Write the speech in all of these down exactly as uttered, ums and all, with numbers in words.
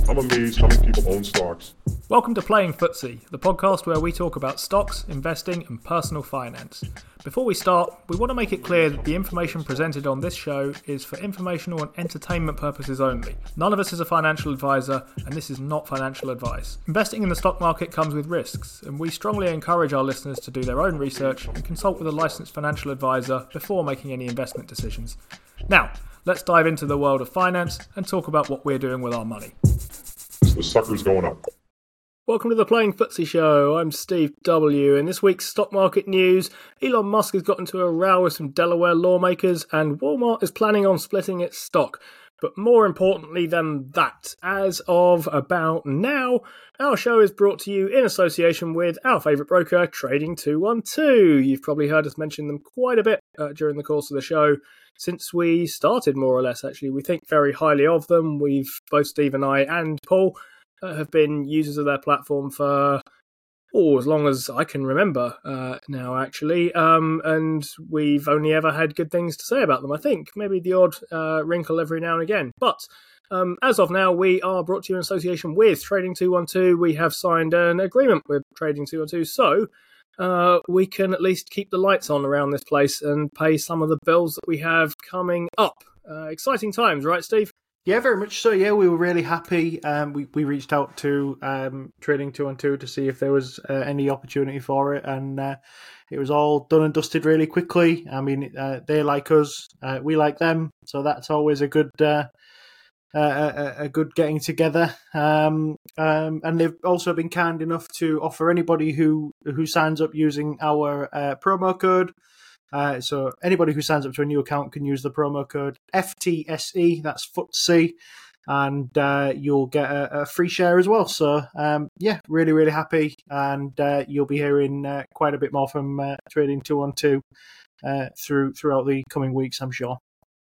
I'm amazed how many people own stocks. Welcome to Playing Footsie, the podcast where we talk about stocks, investing and personal finance. Before we start, we want to make it clear that the information presented on this show is for informational and entertainment purposes only. None of us is a financial advisor, and this is not financial advice. Investing in the stock market comes with risks, and we strongly encourage our listeners to do their own research and consult with a licensed financial advisor before making any investment decisions. Now, let's dive into the world of finance and talk about what we're doing with our money. The sucker's going up. Welcome to the Playing Footsie Show. I'm Steve W. In this week's stock market news, Elon Musk has got into a row with some Delaware lawmakers, and Walmart is planning on splitting its stock. But more importantly than that, as of about now, our show is brought to you in association with our favourite broker, Trading two one two. You've probably heard us mention them quite a bit uh, during the course of the show, since we started more or less, actually. We think very highly of them. We've, both Steve and I and Paul, uh, have been users of their platform for, oh, as long as I can remember uh, now, actually. Um, and we've only ever had good things to say about them, I think. Maybe the odd uh, wrinkle every now and again. But um, as of now, we are brought to you in association with Trading two one two. We have signed an agreement with Trading two one two, so uh, we can at least keep the lights on around this place and pay some of the bills that we have coming up. Uh, exciting times, right, Steve? Yeah, very much so. Yeah, we were really happy. Um, we, we reached out to um, Trading two one two to see if there was uh, any opportunity for it, and uh, it was all done and dusted really quickly. I mean, uh, they like us, uh, we like them, so that's always a good uh, uh, a, a good getting together. Um, um, and they've also been kind enough to offer anybody who, who signs up using our uh, promo code. Uh, so anybody who signs up to a new account can use the promo code F T S E, that's Footsie, and uh, you'll get a, a free share as well. So um, yeah, really, really happy, and uh, you'll be hearing uh, quite a bit more from uh, Trading two one two uh, through throughout the coming weeks, I'm sure.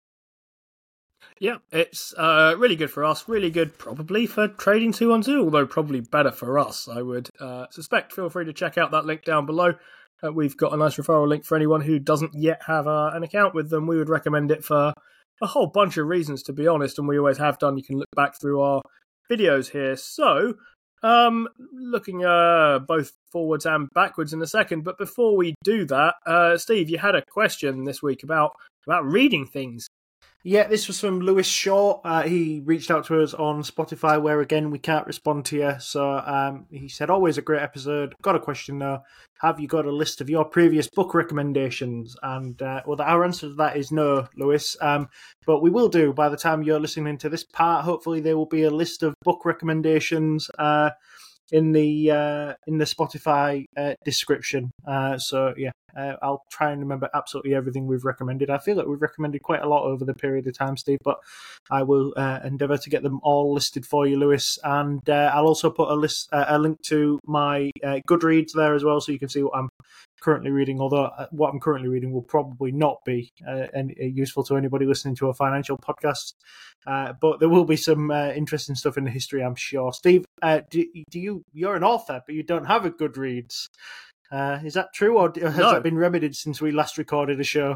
Yeah, it's uh, really good for us, really good probably for Trading two one two, although probably better for us, I would uh, suspect. Feel free to check out that link down below. Uh, we've got a nice referral link for anyone who doesn't yet have uh, an account with them. We would recommend it for a whole bunch of reasons, to be honest, and we always have done. You can look back through our videos here. So, um, looking uh, both forwards and backwards in a second, but before we do that, uh, Steve, you had a question this week about, about reading things. Yeah, this was from Lewis Shaw. Uh, he reached out to us on Spotify, where, again, we can't respond to you. So um, he said, always a great episode. Got a question, though. Have you got a list of your previous book recommendations? And, uh, well, our answer to that is no, Lewis. Um, but we will do by the time you're listening to this part. Hopefully there will be a list of book recommendations uh, in the uh, in the Spotify uh, description. Uh, so, yeah, uh, I'll try and remember absolutely everything we've recommended. I feel like we've recommended quite a lot over the period of time, Steve, but I will uh, endeavour to get them all listed for you, Lewis. And uh, I'll also put a list, uh, a link to my uh, Goodreads there as well, so you can see what I'm currently reading, although what I'm currently reading will probably not be uh, any, useful to anybody listening to a financial podcast. Uh, but there will be some uh, interesting stuff in the history, I'm sure. Steve, uh, do, do you, you're an author, but you don't have a Goodreads. Uh, is that true, or has No. that been remedied since we last recorded a show?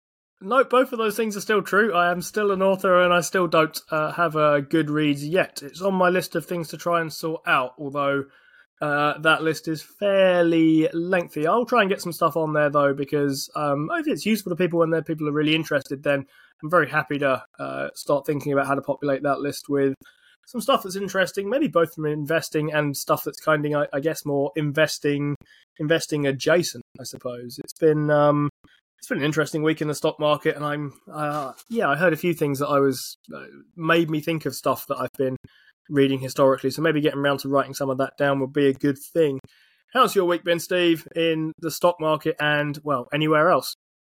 No, both of those things are still true. I am still an author and I still don't uh, have a Goodreads yet. It's on my list of things to try and sort out, although uh, that list is fairly lengthy. I'll try and get some stuff on there, though, because um, if it's useful to people and people are really interested, then I'm very happy to uh, start thinking about how to populate that list with some stuff that's interesting, maybe both from investing and stuff that's kind of, I, I guess, more investing investing adjacent, I suppose. It's been um, it's been an interesting week in the stock market, and I'm uh, yeah, I heard a few things that I was uh, made me think of stuff that I've been reading historically. So maybe getting around to writing some of that down would be a good thing. How's your week been, Steve, in the stock market and, well, anywhere else?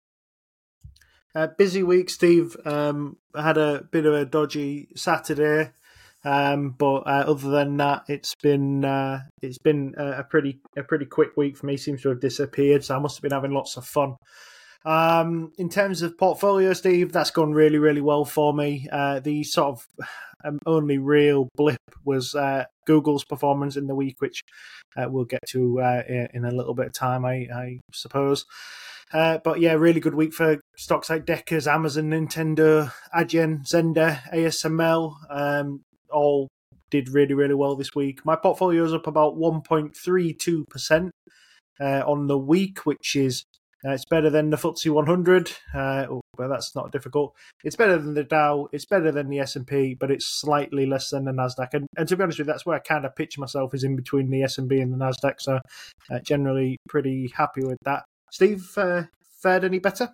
Uh, busy week, Steve. Um, I had a bit of a dodgy Saturday, um, but uh, other than that, it's been uh, it's been a pretty a pretty quick week for me. Seems to have disappeared, so I must have been having lots of fun. Um, in terms of portfolio, Steve, that's gone really really well for me. Uh, the sort of um, only real blip was uh, Google's performance in the week, which uh, we'll get to uh, in a little bit of time, I, I suppose. Uh, but yeah, really good week for stocks like Deckers, Amazon, Nintendo, Adyen, Zenda, A S M L, um, all did really, really well this week. My portfolio is up about one point three two percent uh, on the week, which is uh, it's better than the F T S E one hundred. Uh, oh, well, that's not difficult. It's better than the Dow. It's better than the S and P, but it's slightly less than the Nasdaq. And, and to be honest with you, that's where I kind of pitch myself, is in between the S and P and the Nasdaq. So uh, generally pretty happy with that. Steve, uh, fared any better?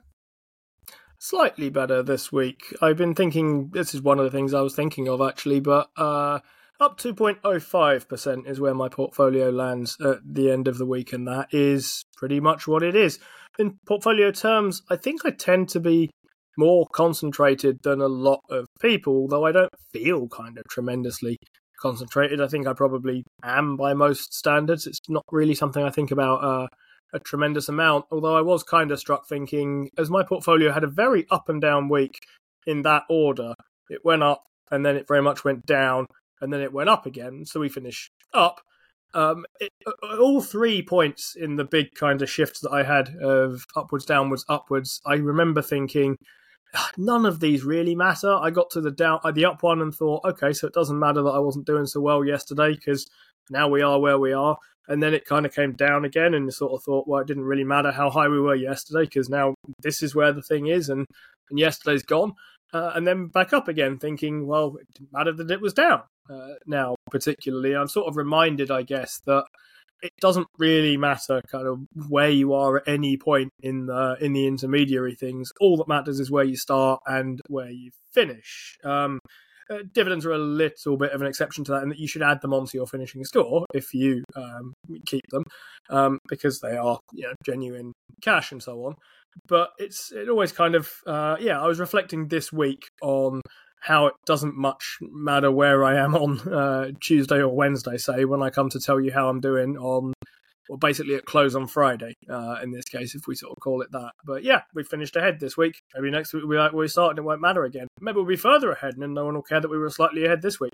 Slightly better this week. I've been thinking, this is one of the things I was thinking of actually, but uh, up two point oh five percent is where my portfolio lands at the end of the week, and that is pretty much what it is. In portfolio terms, I think I tend to be more concentrated than a lot of people, although I don't feel kind of tremendously concentrated. I think I probably am by most standards. It's not really something I think about uh, a tremendous amount, although I was kind of struck thinking, as my portfolio had a very up and down week in that order, it went up and then it very much went down and then it went up again, so we finished up. Um, it, all three points in the big kind of shifts that I had of upwards, downwards, upwards, I remember thinking, none of these really matter. I got to the down, the up one and thought, okay, so it doesn't matter that I wasn't doing so well yesterday because now we are where we are. And then it kind of came down again and sort of thought, well, it didn't really matter how high we were yesterday because now this is where the thing is and, and yesterday's gone. Uh, and then back up again thinking, well, it didn't matter that it was down. Uh, now, particularly, I'm sort of reminded, I guess, that it doesn't really matter kind of where you are at any point in the in the intermediary things. All that matters is where you start and where you finish. Um, uh, dividends are a little bit of an exception to that, in that you should add them onto your finishing score if you um, keep them, um, because they are, you know, genuine cash and so on. But it's it always kind of uh, yeah. I was reflecting this week on how it doesn't much matter where I am on uh, Tuesday or Wednesday, say, when I come to tell you how I'm doing on, well, basically at close on Friday, uh, in this case, if we sort of call it that. But yeah, we finished ahead this week. Maybe next week we'll be like where we started, it won't matter again. Maybe we'll be further ahead and no one will care that we were slightly ahead this week.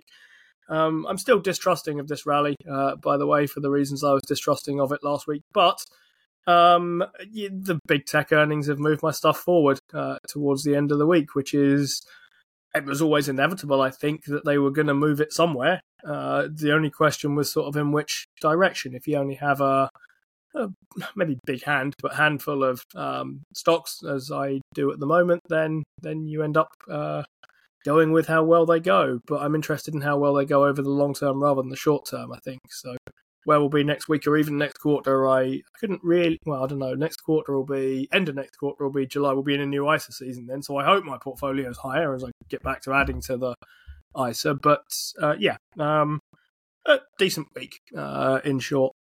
Um, I'm still distrusting of this rally, uh, by the way, for the reasons I was distrusting of it last week. But um, the big tech earnings have moved my stuff forward uh, towards the end of the week, which is... It was always inevitable, I think, that they were going to move it somewhere. Uh, the only question was sort of in which direction. If you only have a, a maybe big hand, but handful of um, stocks, as I do at the moment, then then you end up uh, going with how well they go. But I'm interested in how well they go over the long term rather than the short term, I think. So where we'll be next week or even next quarter, I, I couldn't really, well, I don't know, next quarter will be, end of next quarter will be July, we'll be in a new I S A season then, so I hope my portfolio is higher as I get back to adding to the I S A, but uh, yeah, um, a decent week, uh, in short.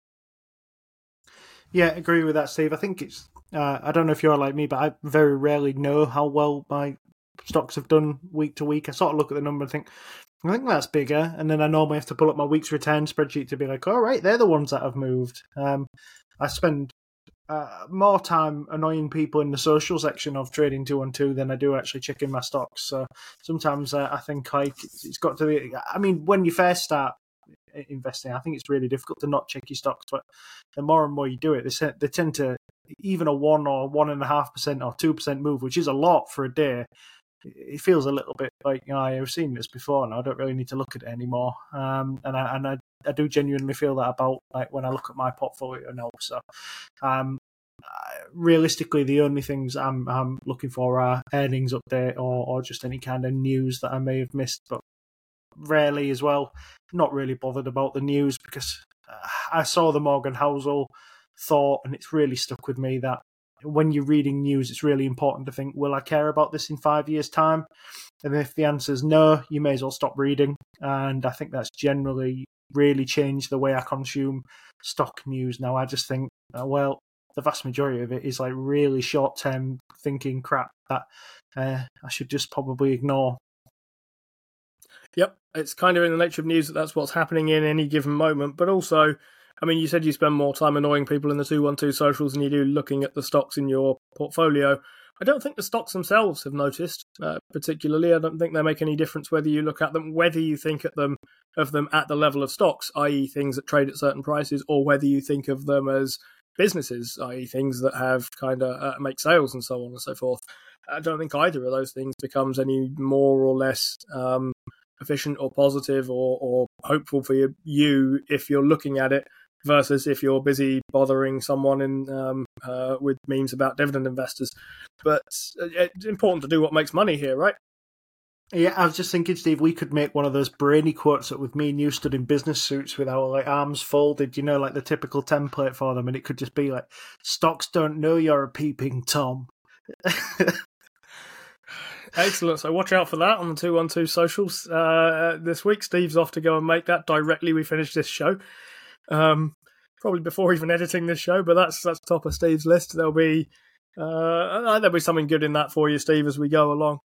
Yeah, agree with that, Steve. I think it's, uh, I don't know if you're like me, but I very rarely know how well my stocks have done week to week. I sort of look at the number and think, I think that's bigger, and then I normally have to pull up my week's return spreadsheet to be like, all right, they're the ones that have moved. Um, I spend uh, more time annoying people in the social section of Trading two one two than I do actually checking my stocks. So sometimes uh, I think like it's got to be, I mean, when you first start investing, I think it's really difficult to not check your stocks, but the more and more you do it, they, they tend to, even a one or one and a half percent or two percent move, which is a lot for a day, it feels a little bit like, you know, I've seen this before and I don't really need to look at it anymore. Um, and I and I, I do genuinely feel that about like when I look at my portfolio now. So um, realistically, the only things I'm I'm looking for are earnings update or, or just any kind of news that I may have missed. But rarely as well, not really bothered about the news because I saw the Morgan Housel thought and it's really stuck with me that when you're reading news, it's really important to think, will I care about this in five years' time? And if the answer is no, you may as well stop reading. And I think that's generally really changed the way I consume stock news now. I just think, uh, well, the vast majority of it is like really short-term thinking crap that uh, I should just probably ignore. Yep, it's kind of in the nature of news that that's what's happening in any given moment, but also, I mean, you said you spend more time annoying people in the two one two socials than you do looking at the stocks in your portfolio. I don't think the stocks themselves have noticed, uh, particularly. I don't think they make any difference whether you look at them, whether you think at them of them at the level of stocks, that is things that trade at certain prices, or whether you think of them as businesses, that is things that have kind of uh, make sales and so on and so forth. I don't think either of those things becomes any more or less um, efficient or positive or, or hopeful for you, you if you're looking at it, versus if you're busy bothering someone in um, uh, with memes about dividend investors. But it's important to do what makes money here, right? Yeah, I was just thinking, Steve, we could make one of those brainy quotes that with me and you stood in business suits with our like arms folded, you know, like the typical template for them, and it could just be like, "Stocks don't know you're a peeping Tom." Excellent. So watch out for that on the two one two socials uh, this week. Steve's off to go and make that directly we finish this show. Um, probably before even editing this show, but that's that's top of Steve's list. There'll be uh, there'll be something good in that for you, Steve, as we go along.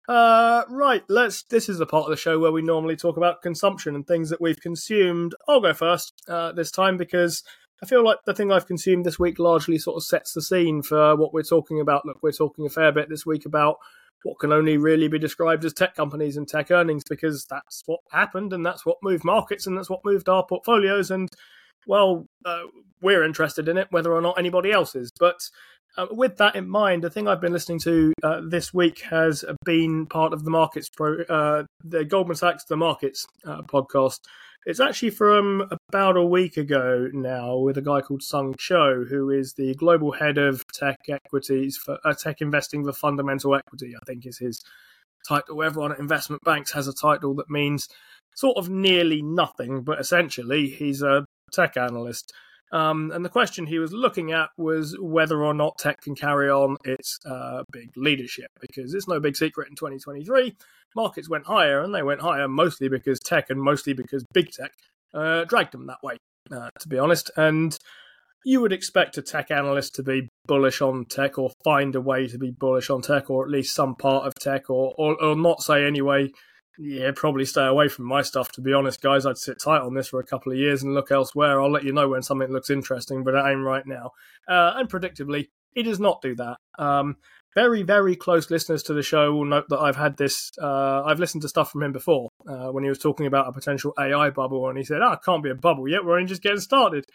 Uh, right, let's. This is the part of the show where we normally talk about consumption and things that we've consumed. I'll go first uh, this time because I feel like the thing I've consumed this week largely sort of sets the scene for what we're talking about. Look, we're talking a fair bit this week about what can only really be described as tech companies and tech earnings, because that's what happened and that's what moved markets and that's what moved our portfolios. And well, uh, we're interested in it, whether or not anybody else is. But Uh, with that in mind, the thing I've been listening to uh, this week has been part of the Markets, Pro, uh, the Goldman Sachs The Markets uh, podcast. It's actually from about a week ago now with a guy called Sung Cho, who is the global head of tech equities, for uh, tech investing for fundamental equity, I think is his title. Everyone at investment banks has a title that means sort of nearly nothing, but essentially he's a tech analyst. Um, and the question he was looking at was whether or not tech can carry on its uh, big leadership, because it's no big secret in twenty twenty-three, markets went higher, and they went higher mostly because tech and mostly because big tech uh, dragged them that way, uh, to be honest. And you would expect a tech analyst to be bullish on tech, or find a way to be bullish on tech, or at least some part of tech, or, or, or not say anyway, yeah, probably stay away from my stuff, to be honest, guys. I'd sit tight on this for a couple of years and look elsewhere. I'll let you know when something looks interesting, but it ain't right now. Uh, and predictably, he does not do that. Um, very, very close listeners to the show will note that I've had this, uh, I've listened to stuff from him before uh, when he was talking about a potential A I bubble, and he said, oh, it can't be a bubble yet, we're only just getting started.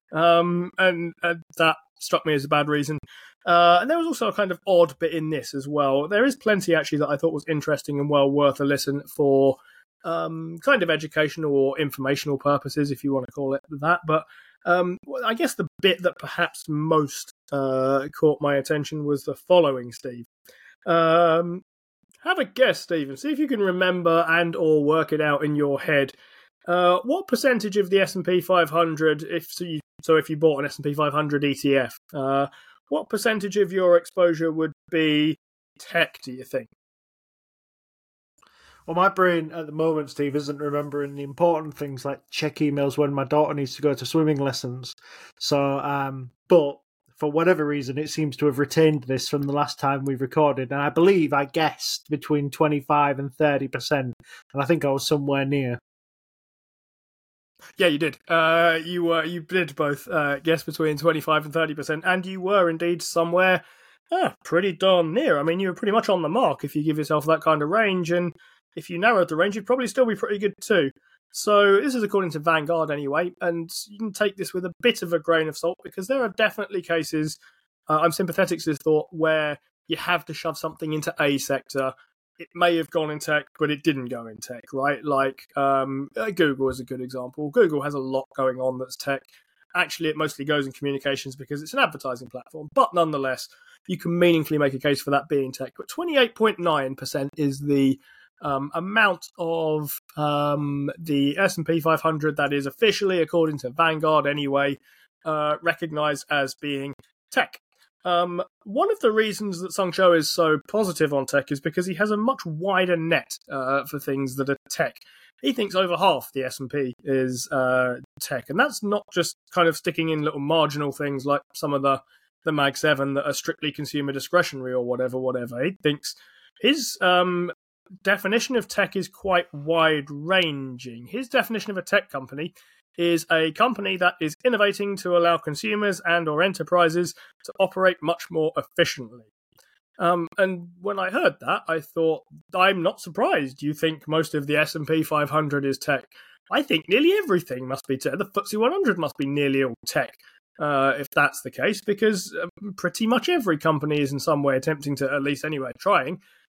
Um, and, and that struck me as a bad reason. Uh, and there was also a kind of odd bit in this as well. There is plenty, actually, that I thought was interesting and well worth a listen for um, kind of educational or informational purposes, if you want to call it that. But um, I guess the bit that perhaps most uh, caught my attention was the following, Steve. Um, have a guess, Steve, and see if you can remember and or work it out in your head. Uh, what percentage of the S and P five hundred, if so, you, so if you bought an S and P five hundred E T F, uh, what percentage of your exposure would be tech, do you think? Well, my brain at the moment, Steve, isn't remembering the important things like check emails when my daughter needs to go to swimming lessons. So, um, but for whatever reason, it seems to have retained this from the last time we recorded. And I believe I guessed between twenty-five and thirty percent. And I think I was somewhere near. Yeah, you did. Uh, you were, you did both uh, guess between twenty-five and thirty percent, and you were indeed somewhere uh, pretty darn near. I mean, you were pretty much on the mark if you give yourself that kind of range, and if you narrowed the range, you'd probably still be pretty good too. So this is according to Vanguard anyway, and you can take this with a bit of a grain of salt, because there are definitely cases, uh, I'm sympathetic to this thought, where you have to shove something into a sector. It may have gone in tech, but it didn't go in tech, right? Like um, Google is a good example. Google has a lot going on that's tech. Actually, it mostly goes in communications because it's an advertising platform. But nonetheless, you can meaningfully make a case for that being tech. But twenty-eight point nine percent is the um, amount of um, the S and P five hundred that is officially, according to Vanguard anyway, uh, recognized as being tech. Um, one of the reasons that Sung Cho is so positive on tech is because he has a much wider net uh, for things that are tech. He thinks over half the S and P is uh, tech, and that's not just kind of sticking in little marginal things like some of the, the Mag seven that are strictly consumer discretionary or whatever, whatever. He thinks his um, definition of tech is quite wide-ranging. His definition of a tech company is a company that is innovating to allow consumers and or enterprises to operate much more efficiently. Um, and when I heard that, I thought, I'm not surprised you think most of the S and P five hundred is tech. I think nearly everything must be tech. The F T S E one hundred must be nearly all tech, uh, if that's the case, because pretty much every company is in some way attempting to, at least anyway, trying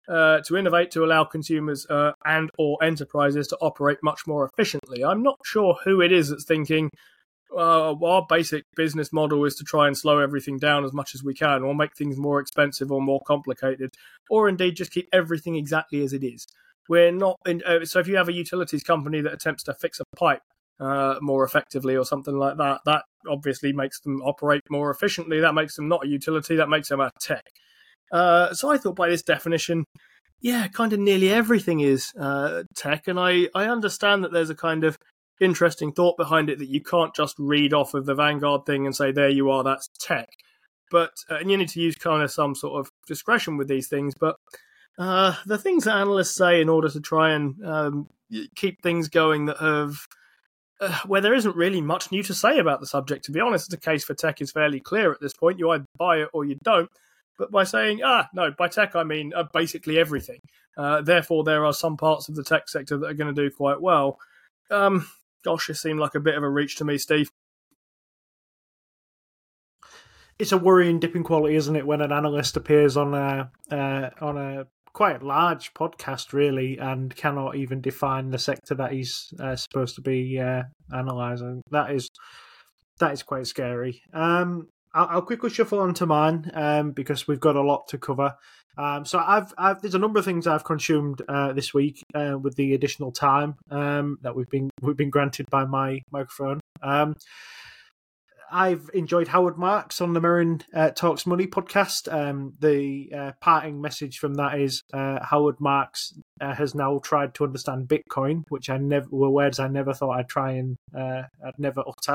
uh, to innovate to allow consumers uh, and or enterprises to operate much more efficiently. I'm not sure who it is that's thinking, uh, our basic business model is to try and slow everything down as much as we can, or make things more expensive or more complicated, or indeed just keep everything exactly as it is. We're not in, uh, so if you have a utilities company that attempts to fix a pipe uh, more effectively or something like that, that obviously makes them operate more efficiently. That makes them not a utility. That makes them a tech. Uh, so I thought by this definition, yeah, kind of nearly everything is uh, tech. And I, I understand that there's a kind of interesting thought behind it that you can't just read off of the Vanguard thing and say, there you are, that's tech. But uh, and you need to use kind of some sort of discretion with these things. But uh, the things that analysts say in order to try and um, keep things going that have uh, where there isn't really much new to say about the subject, to be honest, the case for tech is fairly clear at this point. You either buy it or you don't. But by saying, ah, no, by tech, I mean uh, basically everything. Uh, therefore, there are some parts of the tech sector that are going to do quite well. Um, gosh, it seemed like a bit of a reach to me, Steve. It's a worrying dip in quality, isn't it, when an analyst appears on a uh, on a quite large podcast, really, and cannot even define the sector that he's uh, supposed to be uh, analysing. That is that is quite scary. Um, I'll, I'll quickly shuffle onto mine um, because we've got a lot to cover. Um, so I've, I've there's a number of things I've consumed uh, this week uh, with the additional time um, that we've been we've been granted by my microphone. Um, I've enjoyed Howard Marks on the Merrin uh, Talks Money podcast. Um, the uh, parting message from that is uh, Howard Marks uh, has now tried to understand Bitcoin, which I never were words I never thought I'd try and uh, I'd never utter.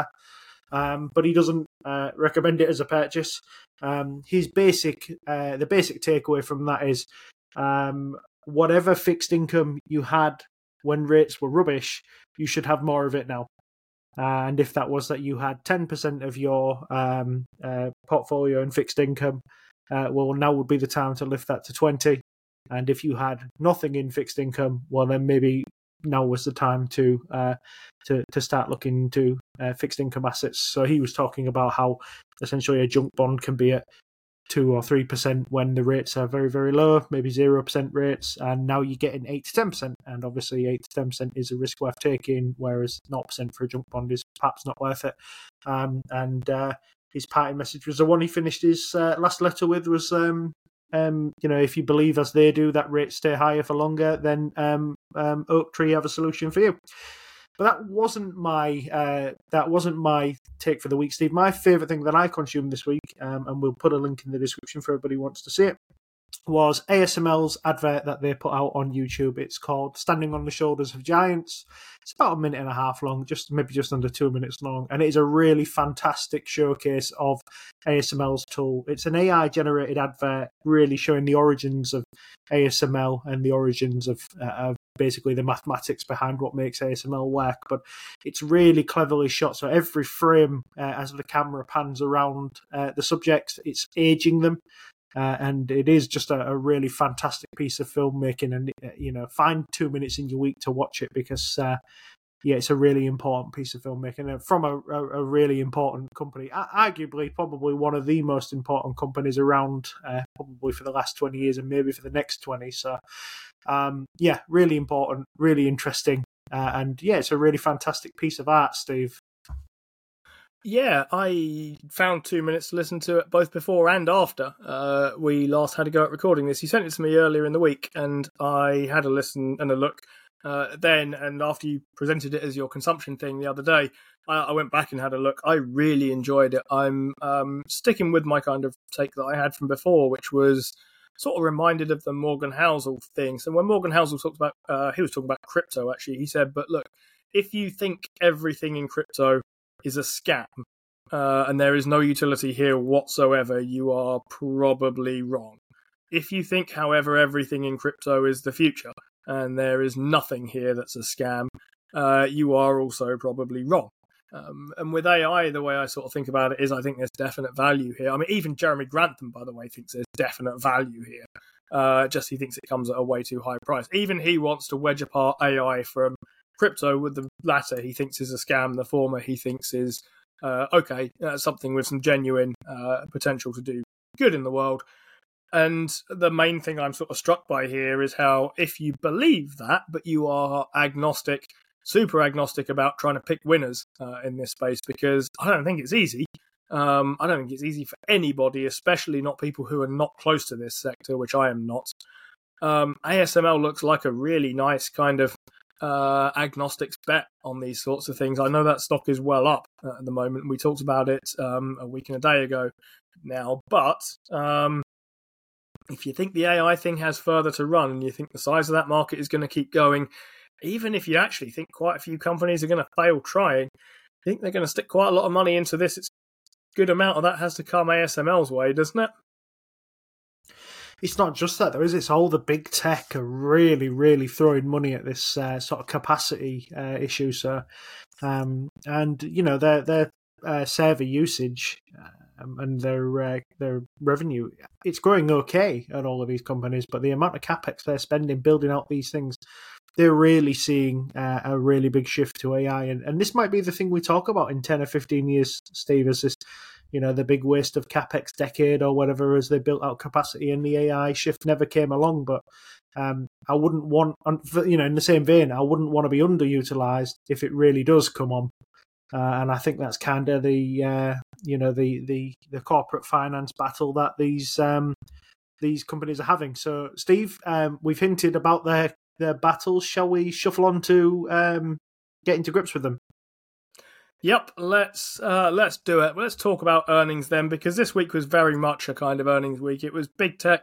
Um, but he doesn't uh, recommend it as a purchase. Um, his basic, uh, the basic takeaway from that is um, whatever fixed income you had when rates were rubbish, you should have more of it now. Uh, and if that was that you had ten percent of your um, uh, portfolio in fixed income, uh, well, now would be the time to lift that to twenty. And if you had nothing in fixed income, well, then maybe now was the time to uh, to to start looking into uh, fixed income assets. So he was talking about how essentially a junk bond can be at two or three percent when the rates are very, very low, maybe zero percent rates, and now you're getting eight to ten percent. And obviously, eight to ten percent is a risk worth taking, whereas zero percent for a junk bond is perhaps not worth it. Um, and uh, his parting message was the one he finished his uh, last letter with was, um, um, you know, if you believe as they do that rates stay higher for longer, then um, um, Oaktree have a solution for you. But that wasn't my uh, that wasn't my take for the week, Steve. My favourite thing that I consumed this week, um, and we'll put a link in the description for everybody who wants to see it, was A S M L's advert that they put out on YouTube. It's called Standing on the Shoulders of Giants. It's about a minute and a half long, just maybe just under two minutes long, and it is a really fantastic showcase of A S M L's tool. It's an A I-generated advert really showing the origins of A S M L and the origins of, uh, of basically the mathematics behind what makes A S M L work, but it's really cleverly shot. So every frame, uh, as the camera pans around uh, the subjects, it's aging them. Uh, and it is just a, a really fantastic piece of filmmaking, and uh, you know, find two minutes in your week to watch it because, uh, yeah, it's a really important piece of filmmaking and from a, a, a really important company, arguably probably one of the most important companies around, uh, probably for the last twenty years and maybe for the next twenty. So, um, yeah, really important, really interesting, uh, and yeah, it's a really fantastic piece of art, Steve. Yeah, I found two minutes to listen to it both before and after uh, we last had a go at recording this. You sent it to me earlier in the week, and I had a listen and a look uh, then. And after you presented it as your consumption thing the other day, I, I went back and had a look. I really enjoyed it. I'm um, sticking with my kind of take that I had from before, which was sort of reminded of the Morgan Housel thing. So when Morgan Housel talked about, uh, he was talking about crypto actually. He said, "But look, if you think everything in crypto is a scam, uh, and there is no utility here whatsoever, you are probably wrong. If you think, however, everything in crypto is the future, and there is nothing here that's a scam, uh, you are also probably wrong." Um, and with A I, the way I sort of think about it is I think there's definite value here. I mean, even Jeremy Grantham, by the way, thinks there's definite value here. Uh, just he thinks it comes at a way too high price. Even he wants to wedge apart A I from crypto, with the latter he thinks is a scam, the former he thinks is uh, okay, uh, something with some genuine uh, potential to do good in the world. And the main thing I'm sort of struck by here is how if you believe that, but you are agnostic, super agnostic about trying to pick winners uh, in this space, because I don't think it's easy. Um, I don't think it's easy for anybody, especially not people who are not close to this sector, which I am not. Um, A S M L looks like a really nice kind of uh, agnostics bet on these sorts of things. I know that stock is well up uh, at the moment. We talked about it um, a week and a day ago now, but um, if you think the A I thing has further to run and you think the size of that market is going to keep going, even if you actually think quite a few companies are going to fail trying, I think they're going to stick quite a lot of money into this. It's a good amount of that has to come A S M L's way, doesn't it? It's not just that, though, is it? It's all the big tech are really, really throwing money at this uh, sort of capacity uh, issue. So, um, and you know, their their uh, server usage um, and their uh, their revenue, it's growing okay at all of these companies. But the amount of capex they're spending building out these things, they're really seeing uh, a really big shift to A I. And, and this might be the thing we talk about in ten or fifteen years, Steve, as this, you know, the big waste of capex decade or whatever as they built out capacity and the A I shift never came along. But um, I wouldn't want, you know, in the same vein, I wouldn't want to be underutilized if it really does come on. Uh, and I think that's kind of the, uh, you know, the, the, the corporate finance battle that these um, these companies are having. So, Steve, um, we've hinted about their, their battles. Shall we shuffle on to um, getting to grips with them? Yep, let's uh, let's do it. Let's talk about earnings then, because this week was very much a kind of earnings week. It was big tech.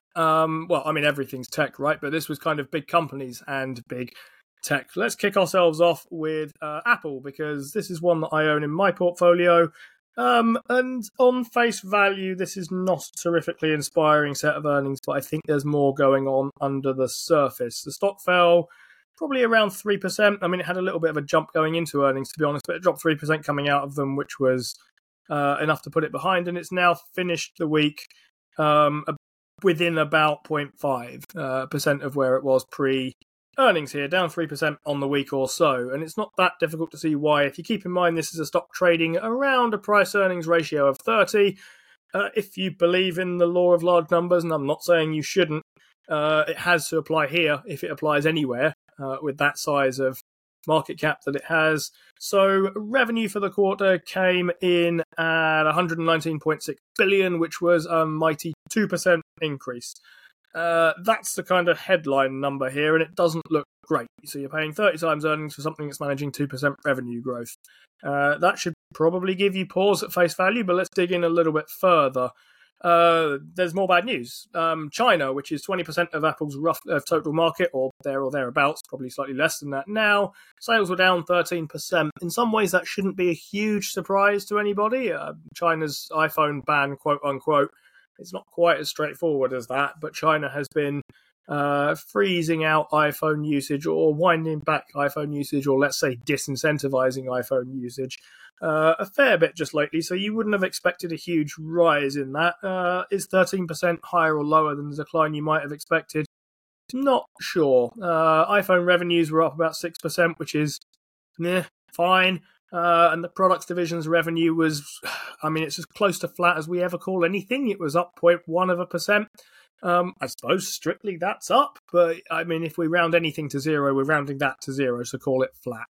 Um, well, I mean, everything's tech, right? But this was kind of big companies and big tech. Let's kick ourselves off with uh, Apple, because this is one that I own in my portfolio. Um, and on face value, this is not a terrifically inspiring set of earnings, but I think there's more going on under the surface. The stock fell probably around three percent. I mean, it had a little bit of a jump going into earnings, to be honest, but it dropped three percent coming out of them, which was uh, enough to put it behind. And it's now finished the week um, within about zero point five percent uh, of where it was pre-earnings here, down three percent on the week or so. And it's not that difficult to see why. If you keep in mind this is a stock trading around a price-earnings ratio of thirty, uh, if you believe in the law of large numbers, and I'm not saying you shouldn't, uh, it has to apply here if it applies anywhere. Uh, with that size of market cap that it has. So revenue for the quarter came in at one hundred nineteen point six billion dollars, which was a mighty two percent increase. Uh, that's the kind of headline number here, and it doesn't look great. So you're paying thirty times earnings for something that's managing two percent revenue growth. Uh, that should probably give you pause at face value, but let's dig in a little bit further. Uh, there's more bad news. Um, China, which is twenty percent of Apple's rough uh, total market, or there or thereabouts, probably slightly less than that now, sales were down thirteen percent. In some ways, that shouldn't be a huge surprise to anybody. Uh, China's iPhone ban, quote unquote, it's not quite as straightforward as that, but China has been uh, freezing out iPhone usage or winding back iPhone usage, or let's say disincentivizing iPhone usage Uh, a fair bit just lately, so you wouldn't have expected a huge rise in that. Uh, is thirteen percent higher or lower than the decline you might have expected? Not sure. Uh, iPhone revenues were up about six percent, which is meh, fine. Uh, and the products division's revenue was, I mean, it's as close to flat as we ever call anything. It was up zero point one of a percent. Um, I suppose strictly that's up, but I mean, if we round anything to zero, we're rounding that to zero, so call it flat.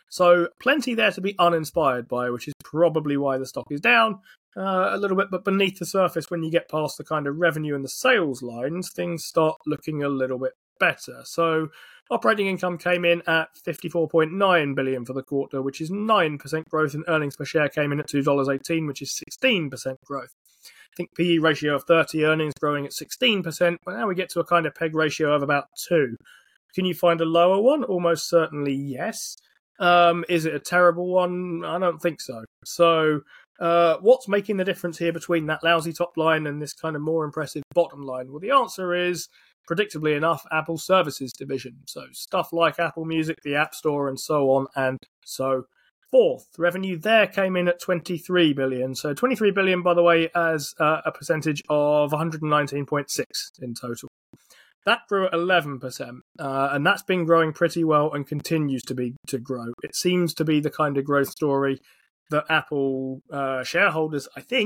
So plenty there to be uninspired by, which is probably why the stock is down uh, a little bit. But beneath the surface, when you get past the kind of revenue and the sales lines, things start looking a little bit better. So operating income came in at fifty-four point nine billion dollars for the quarter, which is nine percent growth, and earnings per share came in at two dollars eighteen, which is sixteen percent growth. I think P E ratio of thirty, earnings growing at sixteen percent. Well, now we get to a kind of peg ratio of about two. Can you find a lower one? Almost certainly yes. Um, is it a terrible one? I don't think so. So uh, what's making the difference here between that lousy top line and this kind of more impressive bottom line? Well, the answer is, predictably enough, Apple Services division. So stuff like Apple Music, the App Store, and so on and so forth. Revenue there came in at twenty-three billion dollars. So twenty-three billion dollars, by the way, as uh, a percentage of one hundred nineteen point six in total. That grew at eleven percent, uh, and that's been growing pretty well and continues to be to grow. It seems to be the kind of growth story that Apple uh, shareholders, I think,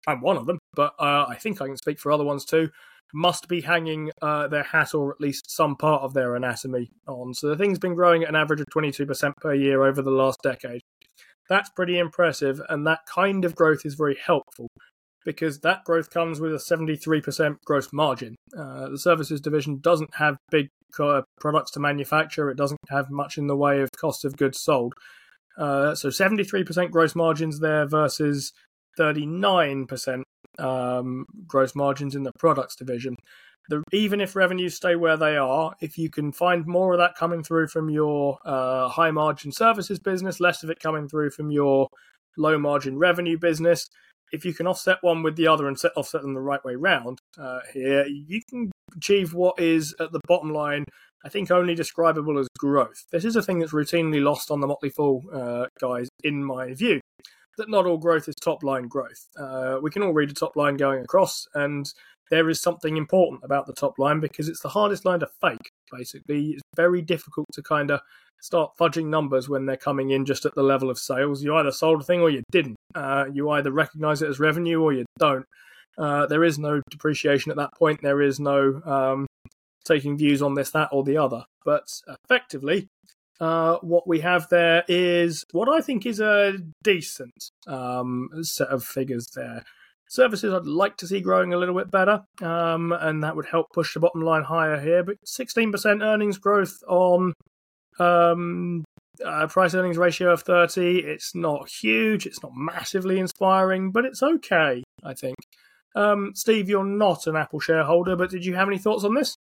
I'm one of them, but uh, I think I can speak for other ones too, must be hanging uh, their hat or at least some part of their anatomy on. So the thing's been growing at an average of twenty-two percent per year over the last decade. That's pretty impressive, and that kind of growth is very helpful because that growth comes with a seventy-three percent gross margin. Uh, the services division doesn't have big uh, products to manufacture. It doesn't have much in the way of cost of goods sold. Uh, so seventy-three percent gross margins there versus thirty-nine percent um, gross margins in the products division. The, even if revenues stay where they are, if you can find more of that coming through from your uh, high margin services business, less of it coming through from your low margin revenue business, if you can offset one with the other and set, offset them the right way round uh, here, you can achieve what is at the bottom line, I think, only describable as growth. This is a thing that's routinely lost on the Motley Fool uh, guys, in my view, that not all growth is top-line growth. Uh, we can all read a top line going across, and there is something important about the top line because it's the hardest line to fake, basically. It's very difficult to kind of start fudging numbers when they're coming in just at the level of sales. You either sold a thing or you didn't. Uh, you either recognize it as revenue or you don't. Uh, there is no depreciation at that point. There is no um, taking views on this, that, or the other. But effectively, Uh, what we have there is what I think is a decent um, set of figures there. Services I'd like to see growing a little bit better, um, and that would help push the bottom line higher here. But sixteen percent earnings growth on um, a price earnings ratio of thirty. It's not huge, it's not massively inspiring, but it's okay, I think. Um, Steve, you're not an Apple shareholder, but did you have any thoughts on this?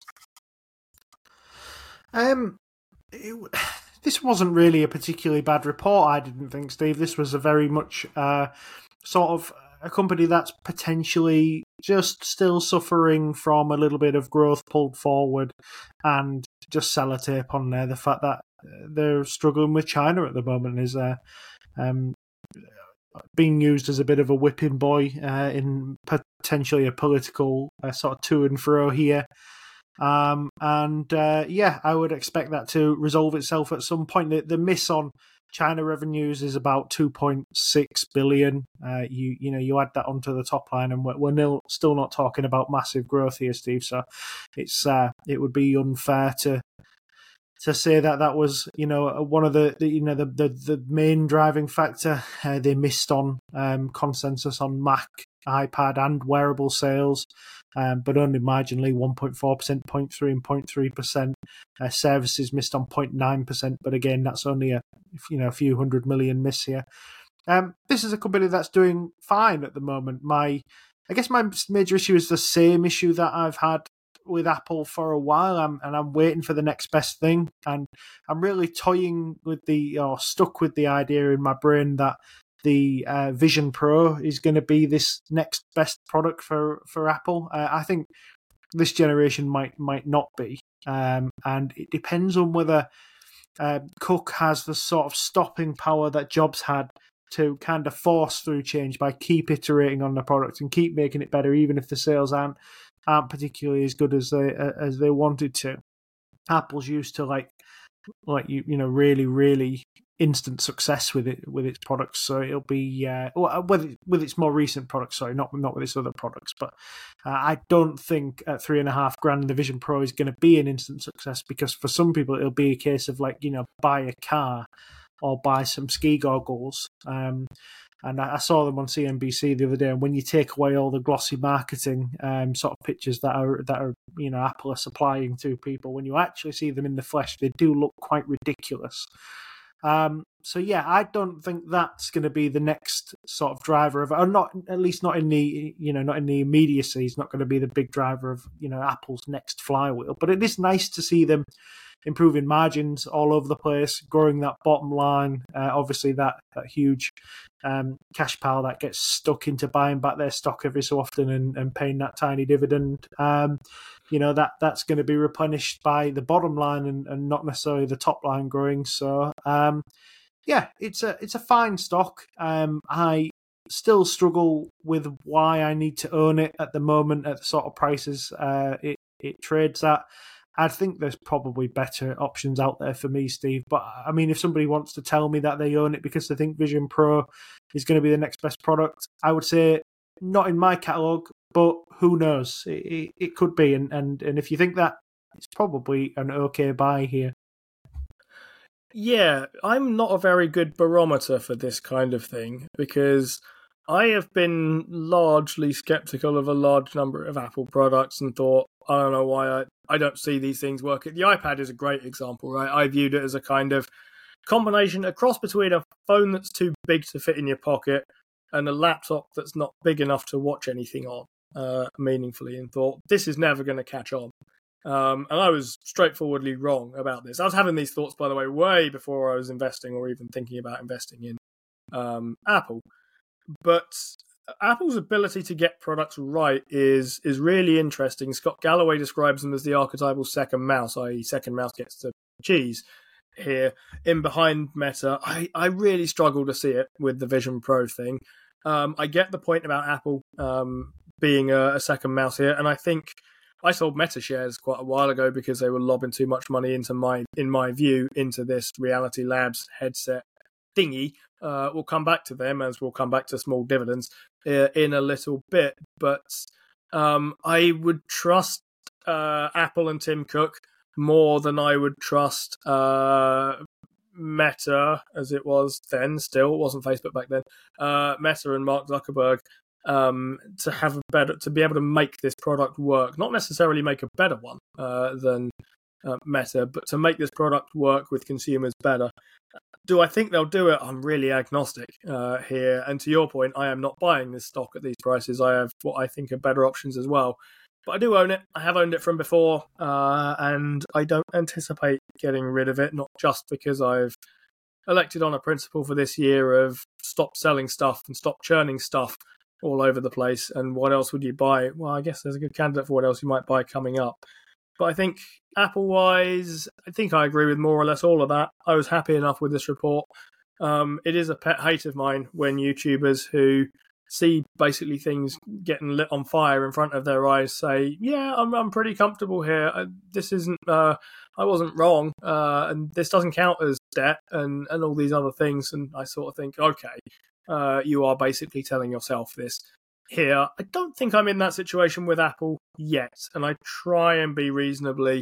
Um. It, this wasn't really a particularly bad report, I didn't think, Steve. This was a very much uh, sort of a company that's potentially just still suffering from a little bit of growth pulled forward and just sellotape on there. The fact that they're struggling with China at the moment is uh, um, being used as a bit of a whipping boy uh, in potentially a political uh, sort of to and fro here. Um, and uh, yeah, I would expect that to resolve itself at some point. The, the miss on China revenues is about two point six billion. Uh, you you know you add that onto the top line, and we're, we're nil, still not talking about massive growth here, Steve. So it's uh, it would be unfair to to say that that was you know one of the, the you know the, the the main driving factor. Uh, they missed on um, consensus on Mac, iPad, and wearable sales. Um, but only marginally, one point four percent, zero point three and zero point three percent. Uh, services missed on zero point nine percent, but again, that's only a you know a few hundred million miss here. Um, this is a company that's doing fine at the moment. My, I guess my major issue is the same issue that I've had with Apple for a while, I'm, and I'm waiting for the next best thing. And I'm really toying with the, or stuck with the idea in my brain that the uh, Vision Pro is going to be this next best product for for Apple. Uh, I think this generation might might not be, um, and it depends on whether uh, Cook has the sort of stopping power that Jobs had to kind of force through change by keep iterating on the product and keep making it better, even if the sales aren't aren't particularly as good as they uh, as they wanted to. Apple's used to like like you you know really really. instant success with it with its products, so it'll be uh, with with its more recent products. Sorry, not not with its other products, but uh, I don't think at three and a half grand the Vision Pro is going to be an instant success because for some people it'll be a case of like you know buy a car or buy some ski goggles. Um, and I, I saw them on C N B C the other day. And when you take away all the glossy marketing um, sort of pictures that are that are you know Apple are supplying to people, when you actually see them in the flesh, they do look quite ridiculous. Um, so yeah, I don't think that's going to be the next sort of driver of, or not at least not in the you know not in the immediacy. It's not going to be the big driver of you know Apple's next flywheel. But it is nice to see them improving margins all over the place, growing that bottom line. Uh, obviously, that that huge um, cash pile that gets stuck into buying back their stock every so often and, and paying that tiny dividend. Um, you know that that's going to be replenished by the bottom line and, and not necessarily the top line growing. So um, yeah, it's a it's a fine stock. Um, I still struggle with why I need to own it at the moment at the sort of prices uh, it it trades at. I think there's probably better options out there for me, Steve. But I mean, if somebody wants to tell me that they own it because they think Vision Pro is going to be the next best product, I would say not in my catalogue, but who knows? It, it, it could be. And, and, and if you think that, it's probably an okay buy here. Yeah, I'm not a very good barometer for this kind of thing because I have been largely skeptical of a large number of Apple products and thought, I don't know why I, I don't see these things working. The iPad is a great example, right? I viewed it as a kind of combination, a cross between a phone that's too big to fit in your pocket and a laptop that's not big enough to watch anything on uh, meaningfully, and thought, this is never going to catch on. Um, and I was straightforwardly wrong about this. I was having these thoughts, by the way, way before I was investing or even thinking about investing in um, Apple. But Apple's ability to get products right is is really interesting. Scott Galloway describes them as the archetypal second mouse, that is second mouse gets to cheese here in behind Meta. I, I really struggle to see it with the Vision Pro thing. Um, I get the point about Apple um, being a, a second mouse here, and I think I sold Meta shares quite a while ago because they were lobbing too much money into my, in my view, into this Reality Labs headset thingy. Uh, we'll come back to them as we'll come back to small dividends uh, in a little bit. But um, I would trust uh, Apple and Tim Cook more than I would trust uh, Meta, as it was then. Still, it wasn't Facebook back then. Uh, Meta and Mark Zuckerberg. Um, to have a better, to be able to make this product work, not necessarily make a better one uh, than uh, Meta, but to make this product work with consumers better. Do I think they'll do it? I'm really agnostic uh, here. And to your point, I am not buying this stock at these prices. I have what I think are better options as well. But I do own it. I have owned it from before, uh, and I don't anticipate getting rid of it, not just because I've elected on a principle for this year of stop selling stuff and stop churning stuff all over the place. And what else would you buy? Well, I guess there's a good candidate for what else you might buy coming up. But I think Apple-wise, I think I agree with more or less all of that. I was happy enough with this report. Um, it is a pet hate of mine when YouTubers who see basically things getting lit on fire in front of their eyes say, yeah, I'm I'm pretty comfortable here. I, this isn't, uh, I wasn't wrong. Uh, and this doesn't count as debt and, and all these other things. And I sort of think, okay, Uh, you are basically telling yourself this here. I don't think I'm in that situation with Apple yet, and I try and be reasonably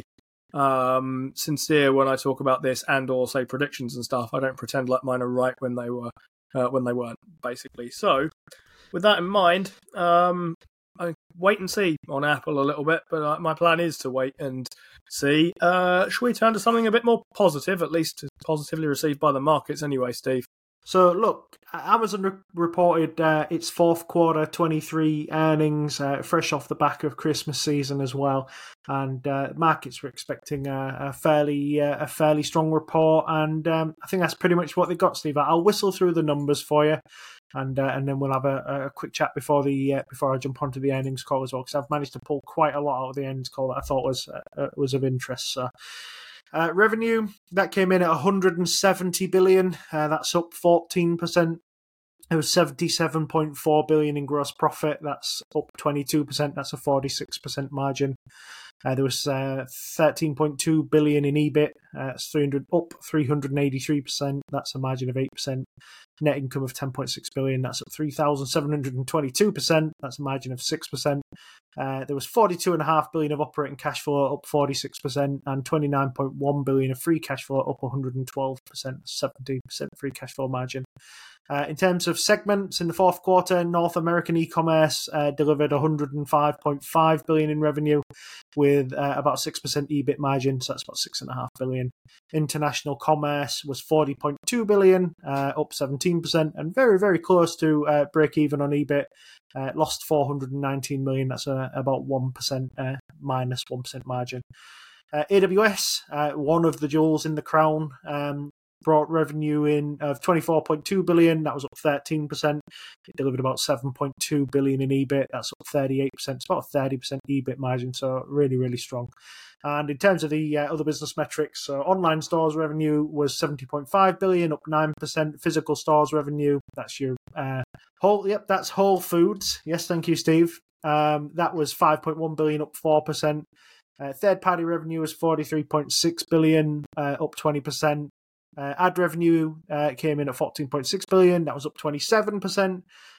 um, sincere when I talk about this and or say predictions and stuff. I don't pretend like mine are right when they were uh, when they weren't, basically. So, with that in mind, um, I wait and see on Apple a little bit, but uh, my plan is to wait and see. Uh, should we turn to something a bit more positive, at least positively received by the markets anyway, Steve? So, look, Amazon re- reported uh, its fourth quarter twenty-three earnings, uh, fresh off the back of Christmas season as well. And uh, markets were expecting a, a fairly uh, a fairly strong report. And um, I think that's pretty much what they got, Steve. I'll whistle through the numbers for you. And uh, and then we'll have a, a quick chat before the uh, before I jump onto the earnings call as well, because I've managed to pull quite a lot out of the earnings call that I thought was uh, was of interest. So. Uh, revenue, that came in at one hundred seventy billion dollars. Uh, that's up fourteen percent. It was seventy-seven point four billion dollars in gross profit. That's up twenty-two percent. That's a forty-six percent margin. Uh, there was uh, thirteen point two billion dollars in EBIT. Uh, that's three hundred up three hundred eighty-three percent. That's a margin of eight percent. Net income of ten point six billion dollars. That's up three thousand seven hundred twenty-two percent. That's a margin of six percent. Uh, there was forty-two point five billion dollars of operating cash flow, up forty-six percent, and twenty-nine point one billion dollars of free cash flow, up one hundred twelve percent, seventy percent free cash flow margin. Uh, in terms of segments, in the fourth quarter, North American e-commerce uh, delivered one hundred five point five billion dollars in revenue with uh, about six percent EBIT margin, so that's about six point five billion dollars. International commerce was forty point two billion dollars, uh, up seventeen percent, and very, very close to uh, break even on EBIT. Uh, lost four hundred nineteen million dollars, that's uh, about one percent uh, minus one percent margin. Uh, A W S, uh, one of the jewels in the crown, um, brought revenue in of twenty-four point two billion dollars, that was up thirteen percent. It delivered about seven point two billion dollars in EBIT, that's up thirty-eight percent. It's about a thirty percent EBIT margin, so really, really strong. And in terms of the uh, other business metrics, so online stores revenue was seventy point five billion dollars, up nine percent. Physical stores revenue, that's your uh, whole, yep, that's Whole Foods. Yes, thank you, Steve. Um, that was five point one billion dollars, up four percent. Uh, third-party revenue was forty-three point six billion dollars, uh, up twenty percent. Uh, ad revenue uh, came in at fourteen point six billion dollars, that was up twenty-seven percent.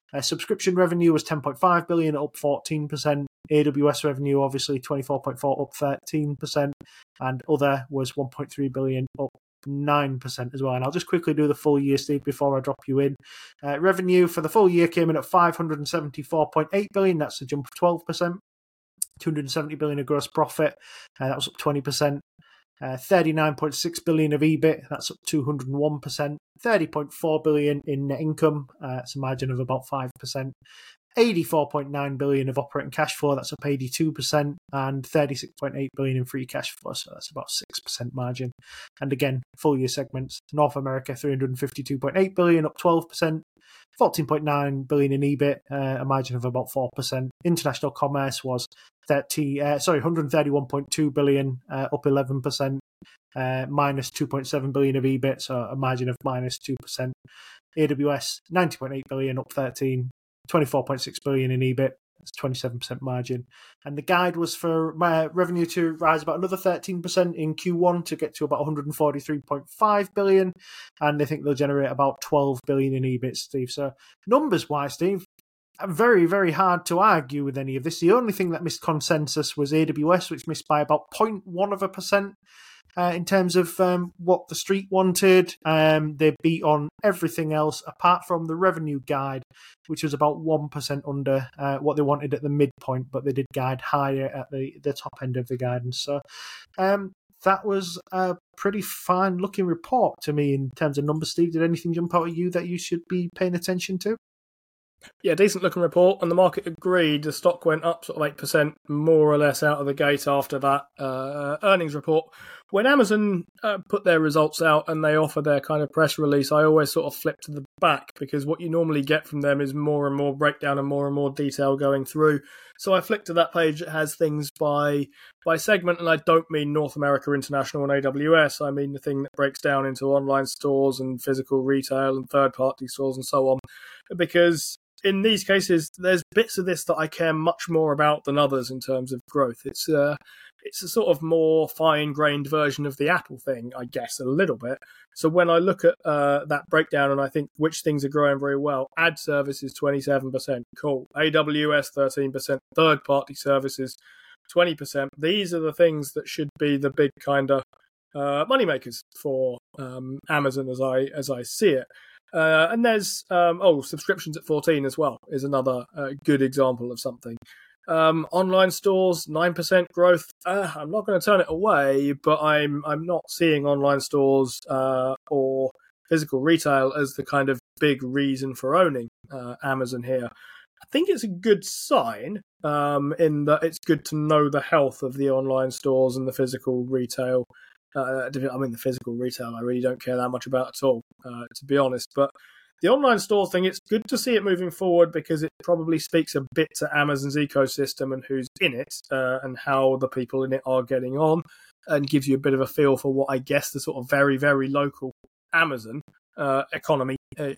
Uh, subscription revenue was ten point five billion dollars, up fourteen percent. A W S revenue, obviously, twenty-four point four, up thirteen percent. And other was one point three billion dollars, up nine percent as well. And I'll just quickly do the full year, Steve, before I drop you in. Uh, revenue for the full year came in at five hundred seventy-four point eight billion dollars. That's a jump of twelve percent. two hundred seventy billion dollars of gross profit. Uh, that was up twenty percent. Uh, thirty-nine point six billion dollars of E B I T, that's up two hundred one percent. thirty point four billion dollars in net income, uh, it's a margin of about five percent. eighty-four point nine billion dollars of operating cash flow, that's up eighty-two percent. And thirty-six point eight billion dollars in free cash flow, so that's about six percent margin. And again, full year segments, North America, three hundred fifty-two point eight billion dollars, up twelve percent. fourteen point nine billion dollars in E B I T, uh, a margin of about four percent. International commerce was thirty, uh, sorry, one hundred thirty-one point two billion dollars, uh, up eleven percent, uh, minus two point seven billion dollars of E B I T, so a margin of minus two percent. A W S, ninety point eight billion dollars, up thirteen, twenty-four point six billion dollars in E B I T, that's twenty-seven percent margin. And the guide was for uh, revenue to rise about another thirteen percent in Q one to get to about one hundred forty-three point five billion dollars, and they think they'll generate about twelve billion dollars in E B I T, Steve. So numbers-wise, Steve, very, very hard to argue with any of this. The only thing that missed consensus was A W S, which missed by about zero point one of a percent uh, in terms of um, what the street wanted. Um, they beat on everything else apart from the revenue guide, which was about one percent under uh, what they wanted at the midpoint, but they did guide higher at the, the top end of the guidance. So um, that was a pretty fine-looking report to me in terms of numbers, Steve. Did anything jump out at you that you should be paying attention to? Yeah, decent looking report, and the market agreed. The stock went up sort of eight percent more or less out of the gate after that uh, earnings report. When Amazon uh, put their results out and they offer their kind of press release, I always sort of flip to the back, because what you normally get from them is more and more breakdown and more and more detail going through. So I flick to that page that has things by by segment, and I don't mean North America, International and A W S. I mean the thing that breaks down into online stores and physical retail and third-party stores and so on, because in these cases, there's bits of this that I care much more about than others in terms of growth. It's uh, it's a sort of more fine-grained version of the Apple thing, I guess, a little bit. So when I look at uh, that breakdown and I think which things are growing very well, ad services, twenty-seven percent, cool. A W S, thirteen percent. Third-party services, twenty percent. These are the things that should be the big kind of uh, moneymakers for um, Amazon as I as I see it. Uh, and there's, um, oh, subscriptions at fourteen as well is another uh, good example of something. Um, online stores, nine percent growth. Uh, I'm not going to turn it away, but I'm I'm not seeing online stores uh, or physical retail as the kind of big reason for owning uh, Amazon here. I think it's a good sign um, in that it's good to know the health of the online stores and the physical retail. Uh, I mean, the physical retail, I really don't care that much about at all, uh, to be honest. But the online store thing, it's good to see it moving forward because it probably speaks a bit to Amazon's ecosystem and who's in it uh, and how the people in it are getting on, and gives you a bit of a feel for what I guess the sort of very, very local Amazon uh, economy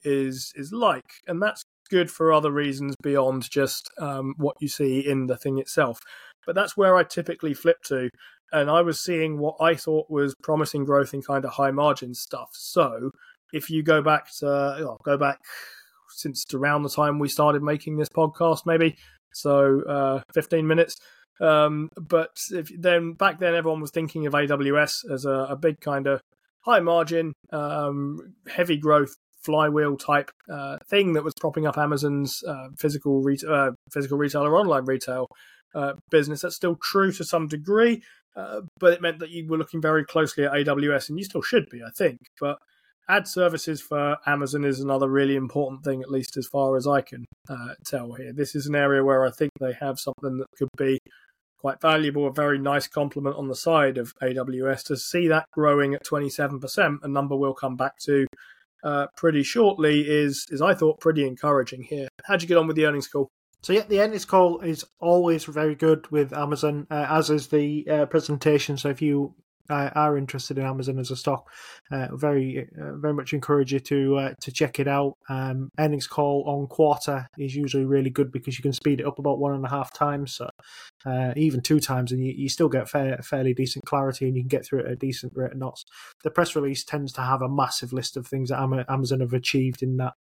is is like. And that's good for other reasons beyond just um, what you see in the thing itself. But that's where I typically flip to. And I was seeing what I thought was promising growth in kind of high margin stuff. So if you go back to, oh, go back since around the time we started making this podcast, maybe, so uh, fifteen minutes. Um, but if then back then everyone was thinking of A W S as a, a big kind of high margin, um, heavy growth flywheel type uh, thing that was propping up Amazon's uh, physical, re- uh, physical retail or online retail uh, business. That's still true to some degree. Uh, but it meant that you were looking very closely at A W S, and you still should be, I think. But ad services for Amazon is another really important thing, at least as far as I can uh, tell here. This is an area where I think they have something that could be quite valuable, a very nice complement on the side of A W S. To see that growing at twenty-seven percent, a number we'll come back to uh, pretty shortly, is, is, I thought, pretty encouraging here. How'd you get on with the earnings call? So yeah, the earnings call is always very good with Amazon, uh, as is the uh, presentation. So if you uh, are interested in Amazon as a stock, uh, very uh, very much encourage you to uh, to check it out. Um, earnings call on quarter is usually really good because you can speed it up about one and a half times, so uh, even two times, and you, you still get fair, fairly decent clarity, and you can get through it at a decent rate of knots. The press release tends to have a massive list of things that Amazon have achieved in that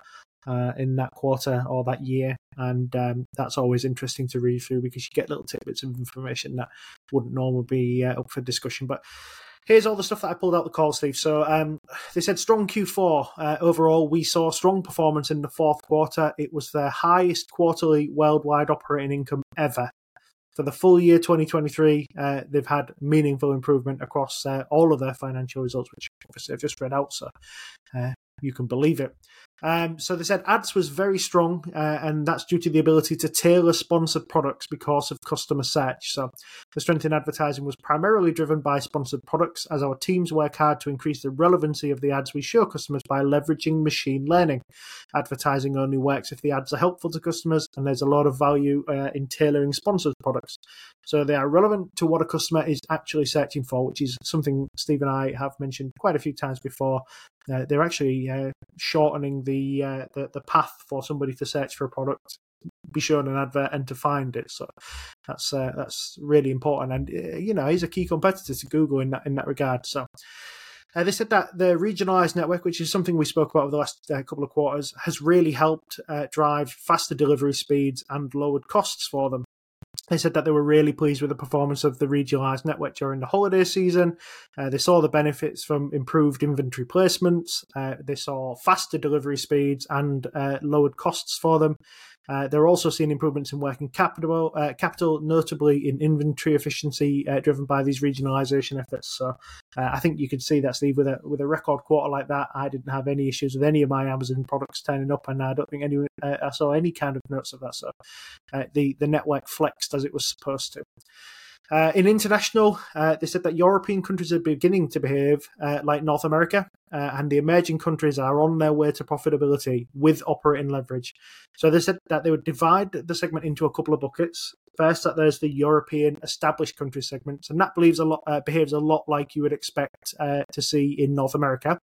uh, in that quarter or that year. And um, that's always interesting to read through because you get little tidbits of information that wouldn't normally be uh, up for discussion. But here's all the stuff that I pulled out the call, Steve. So um, they said strong Q four. Uh, overall, we saw strong performance in the fourth quarter. It was their highest quarterly worldwide operating income ever. For the full year twenty twenty-three, uh, they've had meaningful improvement across uh, all of their financial results, which obviously I've just read out, so uh, you can believe it. Um, so they said ads was very strong, uh, and that's due to the ability to tailor sponsored products because of customer search. So the strength in advertising was primarily driven by sponsored products, as our teams work hard to increase the relevancy of the ads we show customers by leveraging machine learning. Advertising only works if the ads are helpful to customers, and there's a lot of value uh, in tailoring sponsored products. So they are relevant to what a customer is actually searching for, which is something Steve and I have mentioned quite a few times before. Uh, they're actually uh, shortening the, uh, the the path for somebody to search for a product, be shown an advert, and to find it. So that's uh, that's really important, and uh, you know, he's a key competitor to Google in that in that regard. So uh, they said that the regionalized network, which is something we spoke about over the last uh, couple of quarters, has really helped uh, drive faster delivery speeds and lowered costs for them. They said that they were really pleased with the performance of the regionalised network during the holiday season. Uh, they saw the benefits from improved inventory placements. Uh, they saw faster delivery speeds and uh, lowered costs for them. Uh, they're also seeing improvements in working capital, uh, capital, notably in inventory efficiency, uh, driven by these regionalisation efforts. So uh, I think you can see that, Steve, with a with a record quarter like that, I didn't have any issues with any of my Amazon products turning up, and I don't think any uh, I saw any kind of notes of that. So uh, the the network flexed as it was supposed to. Uh, in international, uh, they said that European countries are beginning to behave uh, like North America, uh, and the emerging countries are on their way to profitability with operating leverage. So they said that they would divide the segment into a couple of buckets. First, that there's the European established country segments, and that believes a lot, uh, behaves a lot like you would expect uh, to see in North America.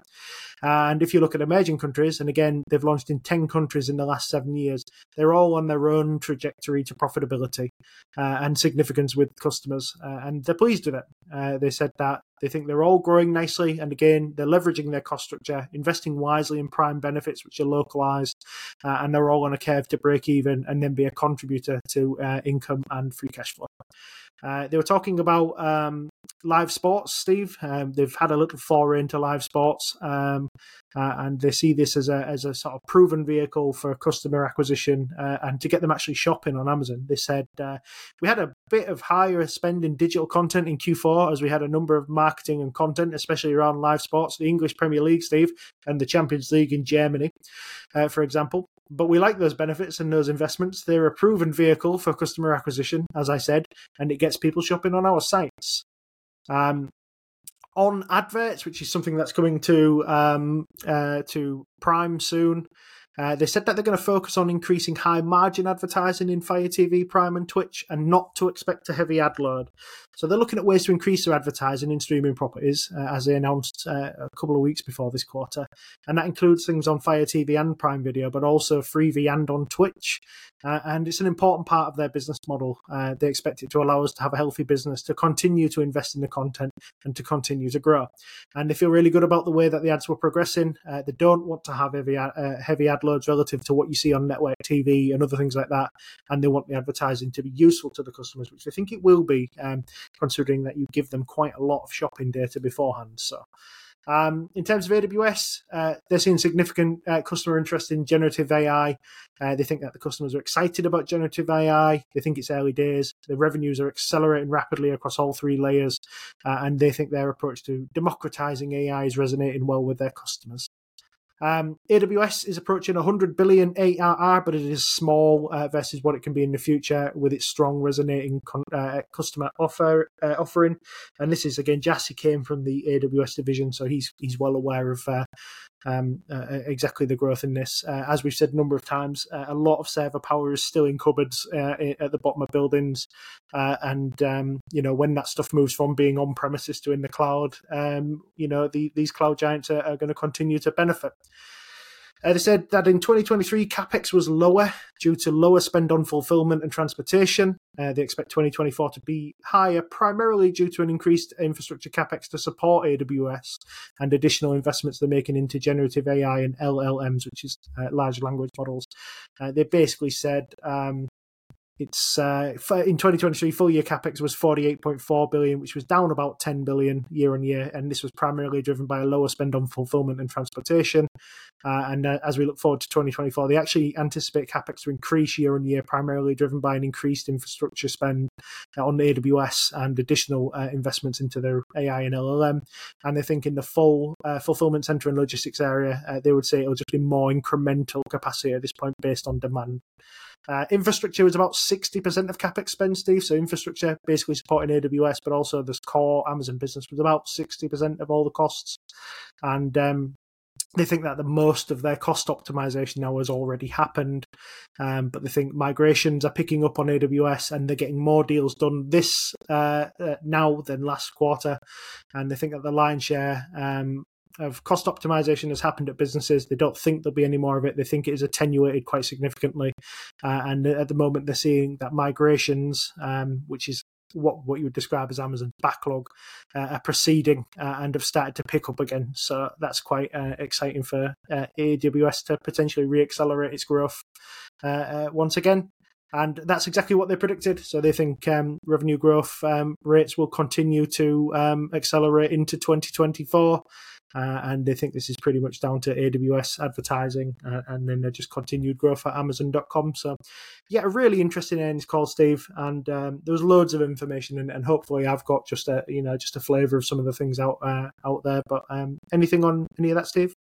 And if you look at emerging countries, and again, they've launched in ten countries in the last seven years, they're all on their own trajectory to profitability uh, and significance with customers, uh, and they're pleased with it. Uh, they said that they think they're all growing nicely, and again, they're leveraging their cost structure, investing wisely in prime benefits, which are localized, uh, and they're all on a curve to break even and then be a contributor to uh, income and free cash flow. Uh, they were talking about um, live sports, Steve. Um, they've had a little foray into live sports, um, uh, and they see this as a as a sort of proven vehicle for customer acquisition uh, and to get them actually shopping on Amazon. They said uh, we had a bit of higher spend in digital content in Q four as we had a number of marketing and content, especially around live sports, the English Premier League, Steve, and the Champions League in Germany, uh, for example. But we like those benefits and those investments. They're a proven vehicle for customer acquisition, as I said, and it gets people shopping on our sites. Um, on adverts, which is something that's coming to um, uh, to Prime soon, uh, they said that they're going to focus on increasing high-margin advertising in Fire T V, Prime and Twitch, and not to expect a heavy ad load. So they're looking at ways to increase their advertising in streaming properties, uh, as they announced uh, a couple of weeks before this quarter. And that includes things on Fire T V and Prime Video, but also Freevee and on Twitch. Uh, and it's an important part of their business model. Uh, they expect it to allow us to have a healthy business, to continue to invest in the content, and to continue to grow. And they feel really good about the way that the ads were progressing. Uh, they don't want to have heavy, uh, heavy ad loads relative to what you see on network T V and other things like that. And they want the advertising to be useful to the customers, which I think it will be, um, considering that you give them quite a lot of shopping data beforehand. So Um, in terms of A W S, uh, they're seeing significant uh, customer interest in generative A I. Uh, they think that the customers are excited about generative A I. They think it's early days. The revenues are accelerating rapidly across all three layers, uh, and they think their approach to democratizing A I is resonating well with their customers. Um, A W S is approaching one hundred billion A R R, but it is small uh, versus what it can be in the future with its strong resonating con- uh, customer offer uh, offering. And this is, again, Jassy came from the A W S division, so he's he's well aware of uh, um, uh, exactly the growth in this. Uh, as we've said a number of times, uh, a lot of server power is still in cupboards uh, at the bottom of buildings. Uh, and, um, you know, when that stuff moves from being on premises to in the cloud, um, you know, the, these cloud giants are, are going to continue to benefit. Uh, they said that in twenty twenty-three, CapEx was lower due to lower spend on fulfillment and transportation. Uh, they expect twenty twenty-four to be higher, primarily due to an increased infrastructure CapEx to support A W S and additional investments they're making into generative A I and L L Ms, which is uh, large language models. Uh, they basically said um, it's uh, in twenty twenty-three, full year CapEx was forty-eight point four billion dollars, which was down about ten billion dollars year on year, and this was primarily driven by a lower spend on fulfillment and transportation. Uh, and uh, as we look forward to twenty twenty-four, they actually anticipate CapEx to increase year on year, primarily driven by an increased infrastructure spend on A W S and additional uh, investments into their A I and L L M. And they think in the full uh, fulfillment center and logistics area, uh, they would say it'll just be more incremental capacity at this point based on demand. Uh, infrastructure was about sixty percent of CapEx spend, Steve. So infrastructure basically supporting A W S, but also this core Amazon business was about sixty percent of all the costs. And um, they think that the most of their cost optimization now has already happened, um, but they think migrations are picking up on A W S and they're getting more deals done this uh, uh, now than last quarter. And they think that the lion's share um, of cost optimization has happened at businesses. They don't think there'll be any more of it. They think it is attenuated quite significantly. Uh, and at the moment, they're seeing that migrations, um, which is what what you would describe as Amazon's backlog, uh, are proceeding uh, and have started to pick up again. So that's quite uh, exciting for uh, A W S to potentially reaccelerate its growth uh, uh, once again. And that's exactly what they predicted. So they think um, revenue growth um, rates will continue to um, accelerate into twenty twenty-four. Uh, and they think this is pretty much down to A W S advertising uh, and then just continued growth at Amazon dot com. So, yeah, a really interesting earnings call, Steve. And um, there was loads of information, and, and hopefully I've got just a you know just a flavour of some of the things out uh, out there. But um, anything on any of that, Steve?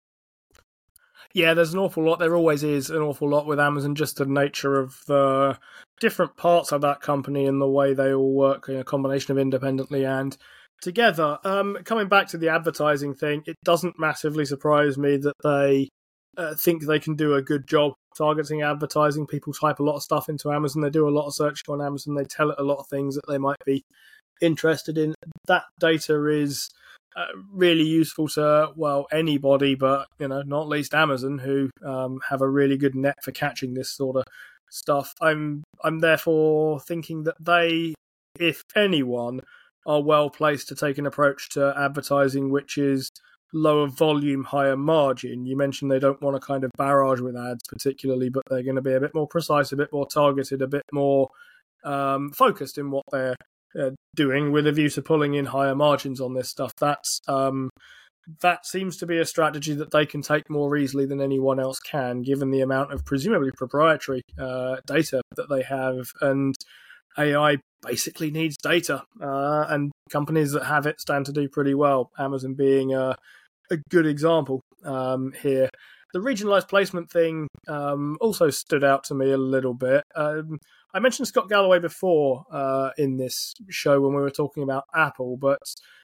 Yeah, there's an awful lot. There always is an awful lot with Amazon, just the nature of the different parts of that company and the way they all work, a combination of independently and together. Um, coming back to the advertising thing, it doesn't massively surprise me that they uh, think they can do a good job targeting advertising. People type a lot of stuff into Amazon. They do a lot of searching on Amazon. They tell it a lot of things that they might be interested in. That data is uh, really useful to, well, anybody, but, you know, not least Amazon, who um, have a really good net for catching this sort of stuff. I'm, I'm therefore thinking that they, if anyone, are well placed to take an approach to advertising which is lower volume, higher margin. You mentioned they don't want to kind of barrage with ads particularly, but they're going to be a bit more precise, a bit more targeted, a bit more um, focused in what they're uh, doing with a view to pulling in higher margins on this stuff. That's um, that seems to be a strategy that they can take more easily than anyone else can, given the amount of presumably proprietary uh, data that they have. And A I basically needs data, uh, and companies that have it stand to do pretty well, Amazon being a, a good example um, here. The regionalized placement thing um, also stood out to me a little bit. Um, I mentioned Scott Galloway before uh, in this show when we were talking about Apple, but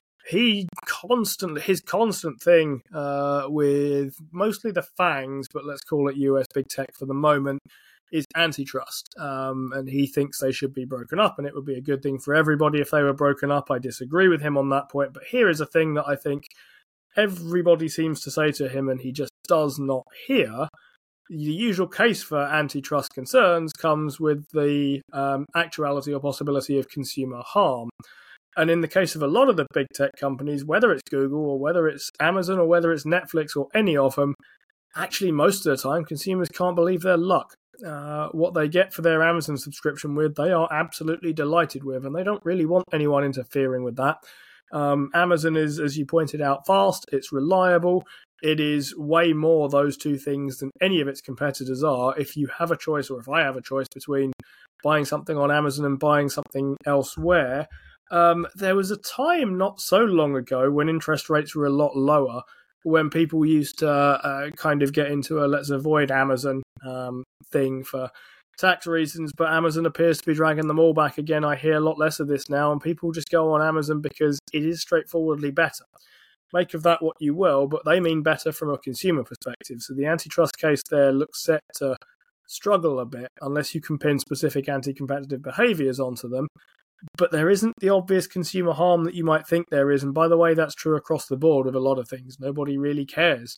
he constantly, his constant thing uh, with mostly the FANGs, but let's call it U S big tech for the moment, is antitrust, um, and he thinks they should be broken up, and it would be a good thing for everybody if they were broken up. I disagree with him on that point, but here is a thing that I think everybody seems to say to him, and he just does not hear. The usual case for antitrust concerns comes with the um, actuality or possibility of consumer harm. And in the case of a lot of the big tech companies, whether it's Google or whether it's Amazon or whether it's Netflix or any of them, actually most of the time consumers can't believe their luck. Uh, what they get for their Amazon subscription with, they are absolutely delighted with, and they don't really want anyone interfering with that. Um, Amazon is, as you pointed out, fast, it's reliable, it is way more those two things than any of its competitors are. If you have a choice, or if I have a choice between buying something on Amazon and buying something elsewhere, um, there was a time not so long ago when interest rates were a lot lower, when people used to uh, kind of get into a let's avoid Amazon um, thing for tax reasons, but Amazon appears to be dragging them all back again. I hear a lot less of this now, and people just go on Amazon because it is straightforwardly better. Make of that what you will, but they mean better from a consumer perspective. So the antitrust case there looks set to struggle a bit unless you can pin specific anti-competitive behaviours onto them. But there isn't the obvious consumer harm that you might think there is. And by the way, that's true across the board with a lot of things. Nobody really cares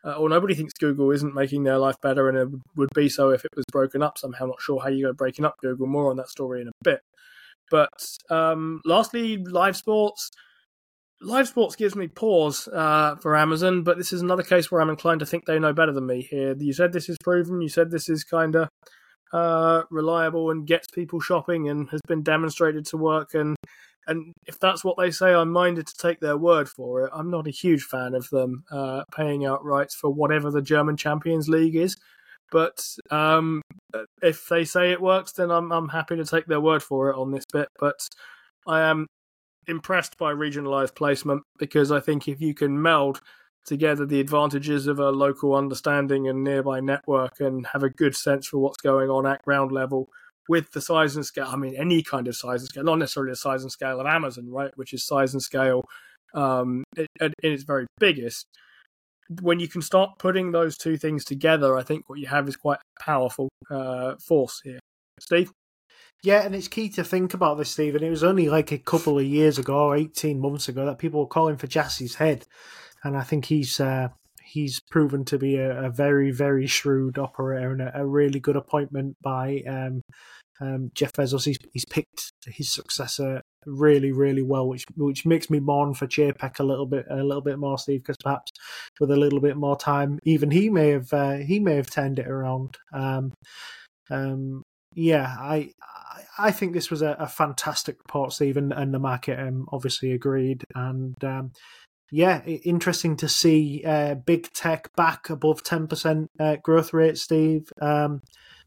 uh, or nobody thinks Google isn't making their life better, and it would be so if it was broken up somehow. Not sure how you go breaking up Google. More on that story in a bit. But um, lastly, live sports. Live sports gives me pause uh, for Amazon, but this is another case where I'm inclined to think they know better than me here. You said this is proven. You said this is kind of uh, reliable and gets people shopping and has been demonstrated to work. And and if that's what they say, I'm minded to take their word for it. I'm not a huge fan of them uh, paying out rights for whatever the German Champions League is. But um, if they say it works, then I'm I'm happy to take their word for it on this bit. But I am impressed by regionalised placement, because I think if you can meld together the advantages of a local understanding and nearby network and have a good sense for what's going on at ground level with the size and scale, I mean, any kind of size and scale, not necessarily the size and scale of Amazon, right, which is size and scale um, in its very biggest. When you can start putting those two things together, I think what you have is quite a powerful uh, force here. Steve? Yeah, and it's key to think about this, Stephen. It was only like a couple of years ago, or eighteen months ago, that people were calling for Jassie's head. And I think he's uh, he's proven to be a, a very, very shrewd operator and a, a really good appointment by um, um, Jeff Bezos. He's, he's picked his successor really, really well, which which makes me mourn for Chapek a little bit, a little bit more, Steve, because perhaps with a little bit more time, even he may have uh, he may have turned it around. Um, um, yeah, I I think this was a, a fantastic report, Steve, and, and the market um, obviously agreed. And um, yeah, interesting to see uh, big tech back above ten percent uh, growth rate, Steve, um,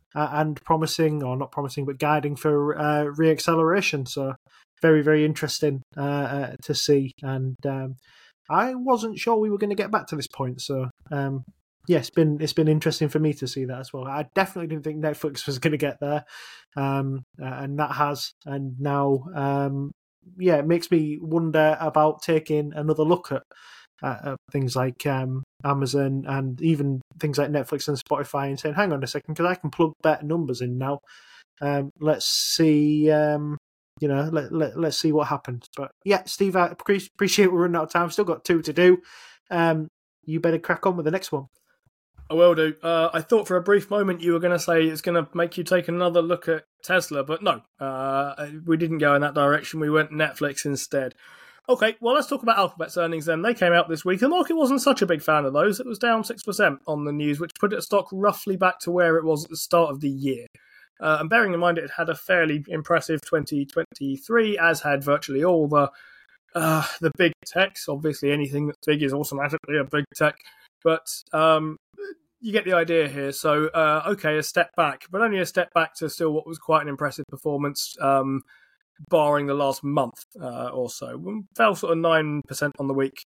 and promising, or not promising, but guiding for uh, re-acceleration. So very, very interesting uh, uh, to see. And um, I wasn't sure we were going to get back to this point. So um, yeah, it's been it's been interesting for me to see that as well. I definitely didn't think Netflix was going to get there, um, and that has. And now, um, yeah, it makes me wonder about taking another look at, uh, at things like um, Amazon and even things like Netflix and Spotify, and saying, "Hang on a second, because I can plug better numbers in now. Um, let's see." Um, You know, let, let, let's see what happens. But yeah, Steve, I appreciate we're running out of time. We've still got two to do. Um, you better crack on with the next one. I will do. Uh, I thought for a brief moment you were going to say it's going to make you take another look at Tesla, but no, uh, we didn't go in that direction. We went Netflix instead. Okay, well, let's talk about Alphabet's earnings then. They came out this week. The market wasn't such a big fan of those. It was down six percent on the news, which put its stock roughly back to where it was at the start of the year. Uh, and bearing in mind it had a fairly impressive twenty twenty-three, as had virtually all the uh, the big techs. Obviously, anything that's big is automatically a big tech. But um, you get the idea here. So, uh, okay, a step back, but only a step back to still what was quite an impressive performance, um, barring the last month uh, or so. We fell sort of nine percent on the week,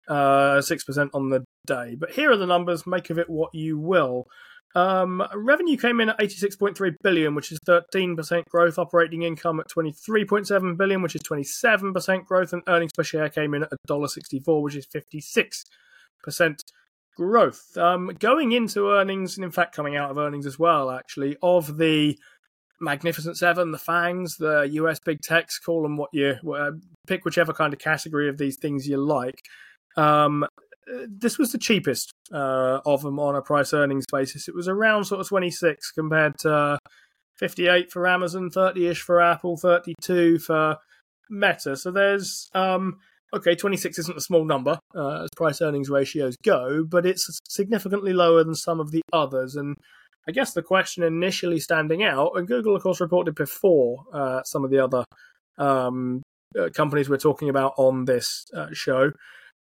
uh, six percent on the day. But here are the numbers. Make of it what you will. Um, revenue came in at eighty-six point three billion dollars, which is thirteen percent growth. Operating income at twenty-three point seven billion dollars, which is twenty-seven percent growth. And earnings per share came in at one dollar sixty-four, which is fifty-six percent growth. Um, going into earnings, and in fact coming out of earnings as well, actually, of the Magnificent Seven, the FANGs, the U S big techs, call them what you, uh, pick whichever kind of category of these things you like. Um, this was the cheapest uh, of them on a price earnings basis. It was around sort of twenty-six compared to uh, fifty-eight for Amazon, thirty-ish for Apple, thirty-two for Meta. So there's, um, okay, twenty-six isn't a small number uh, as price earnings ratios go, but it's significantly lower than some of the others. And I guess the question initially standing out, and Google, of course, reported before uh, some of the other um, uh, companies we're talking about on this uh, show,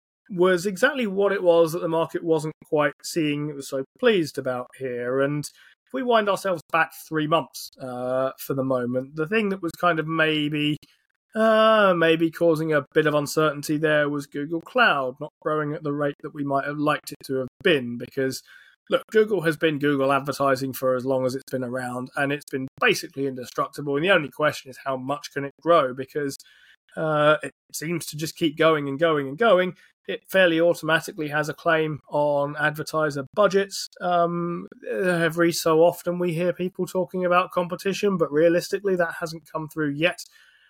was exactly what it was that the market wasn't quite seeing, it was so pleased about here. And if we wind ourselves back three months uh, for the moment, the thing that was kind of maybe uh, maybe causing a bit of uncertainty there was Google Cloud not growing at the rate that we might have liked it to have been, because look, Google has been Google advertising for as long as it's been around, and it's been basically indestructible. And the only question is how much can it grow, because uh, it seems to just keep going and going and going. It fairly automatically has a claim on advertiser budgets. Um, every so often we hear people talking about competition, but realistically that hasn't come through yet.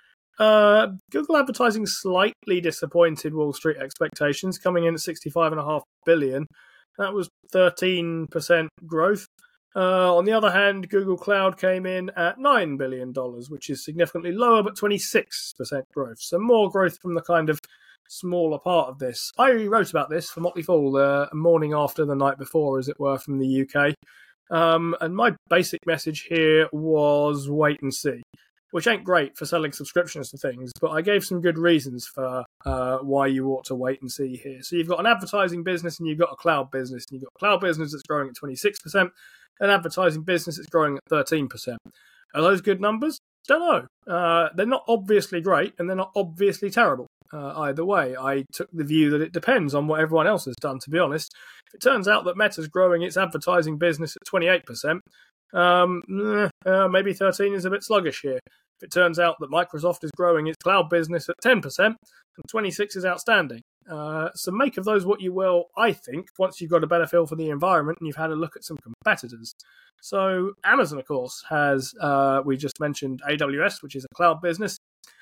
Uh, Google advertising slightly disappointed Wall Street expectations, coming in at sixty-five point five billion dollars. That was thirteen percent growth. Uh, on the other hand, Google Cloud came in at nine billion dollars, which is significantly lower, but twenty-six percent growth. So more growth from the kind of smaller part of this. I wrote about this for Motley Fool the morning after the night before, as it were, from the U K. Um, and my basic message here was wait and see, which ain't great for selling subscriptions to things, but I gave some good reasons for uh, why you ought to wait and see here. So you've got an advertising business and you've got a cloud business, and you've got a cloud business that's growing at twenty-six percent, an advertising business that's growing at thirteen percent. Are those good numbers? Don't know. Uh, they're not obviously great, and they're not obviously terrible. Uh, either way, I took the view that it depends on what everyone else has done, to be honest. If it turns out that Meta's growing its advertising business at twenty-eight percent, um, uh, maybe thirteen is a bit sluggish here. If it turns out that Microsoft is growing its cloud business at ten percent, and twenty-six is outstanding. Uh, so make of those what you will, I think, once you've got a better feel for the environment and you've had a look at some competitors. So Amazon, of course, has, uh, we just mentioned A W S, which is a cloud business,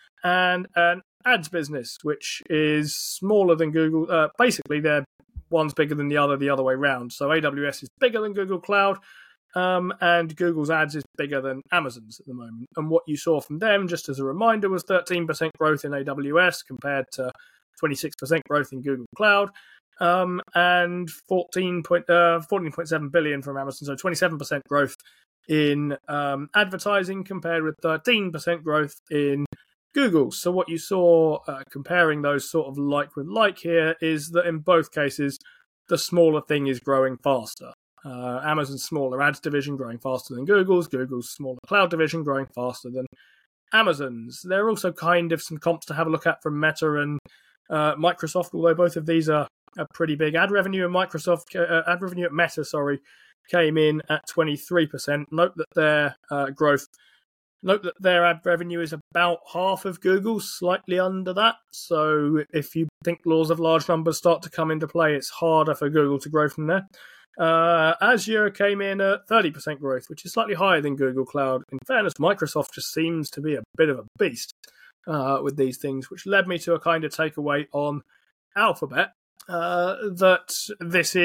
and an ads business, which is smaller than Google. Uh, basically, they're one's bigger than the other, the other way round. So A W S is bigger than Google Cloud, um, and Google's ads is bigger than Amazon's at the moment. And what you saw from them, just as a reminder, was thirteen percent growth in A W S compared to twenty-six percent growth in Google Cloud, um, and fourteen point seven billion from Amazon, so twenty-seven percent growth in um, advertising compared with thirteen percent growth in Google. So what you saw uh, comparing those sort of like with like here is that in both cases, the smaller thing is growing faster. Uh, Amazon's smaller ads division growing faster than Google's, Google's smaller cloud division growing faster than Amazon's. There are also kind of some comps to have a look at from Meta and uh, Microsoft, although both of these are a pretty big. Ad revenue at Microsoft, uh, ad revenue at Meta, sorry, came in at twenty-three percent. Note that their uh, growth Note that their ad revenue is about half of Google's, slightly under that. So if you think laws of large numbers start to come into play, it's harder for Google to grow from there. Uh, Azure came in at thirty percent growth, which is slightly higher than Google Cloud. In fairness, Microsoft just seems to be a bit of a beast uh, with these things, which led me to a kind of takeaway on Alphabet, uh, that this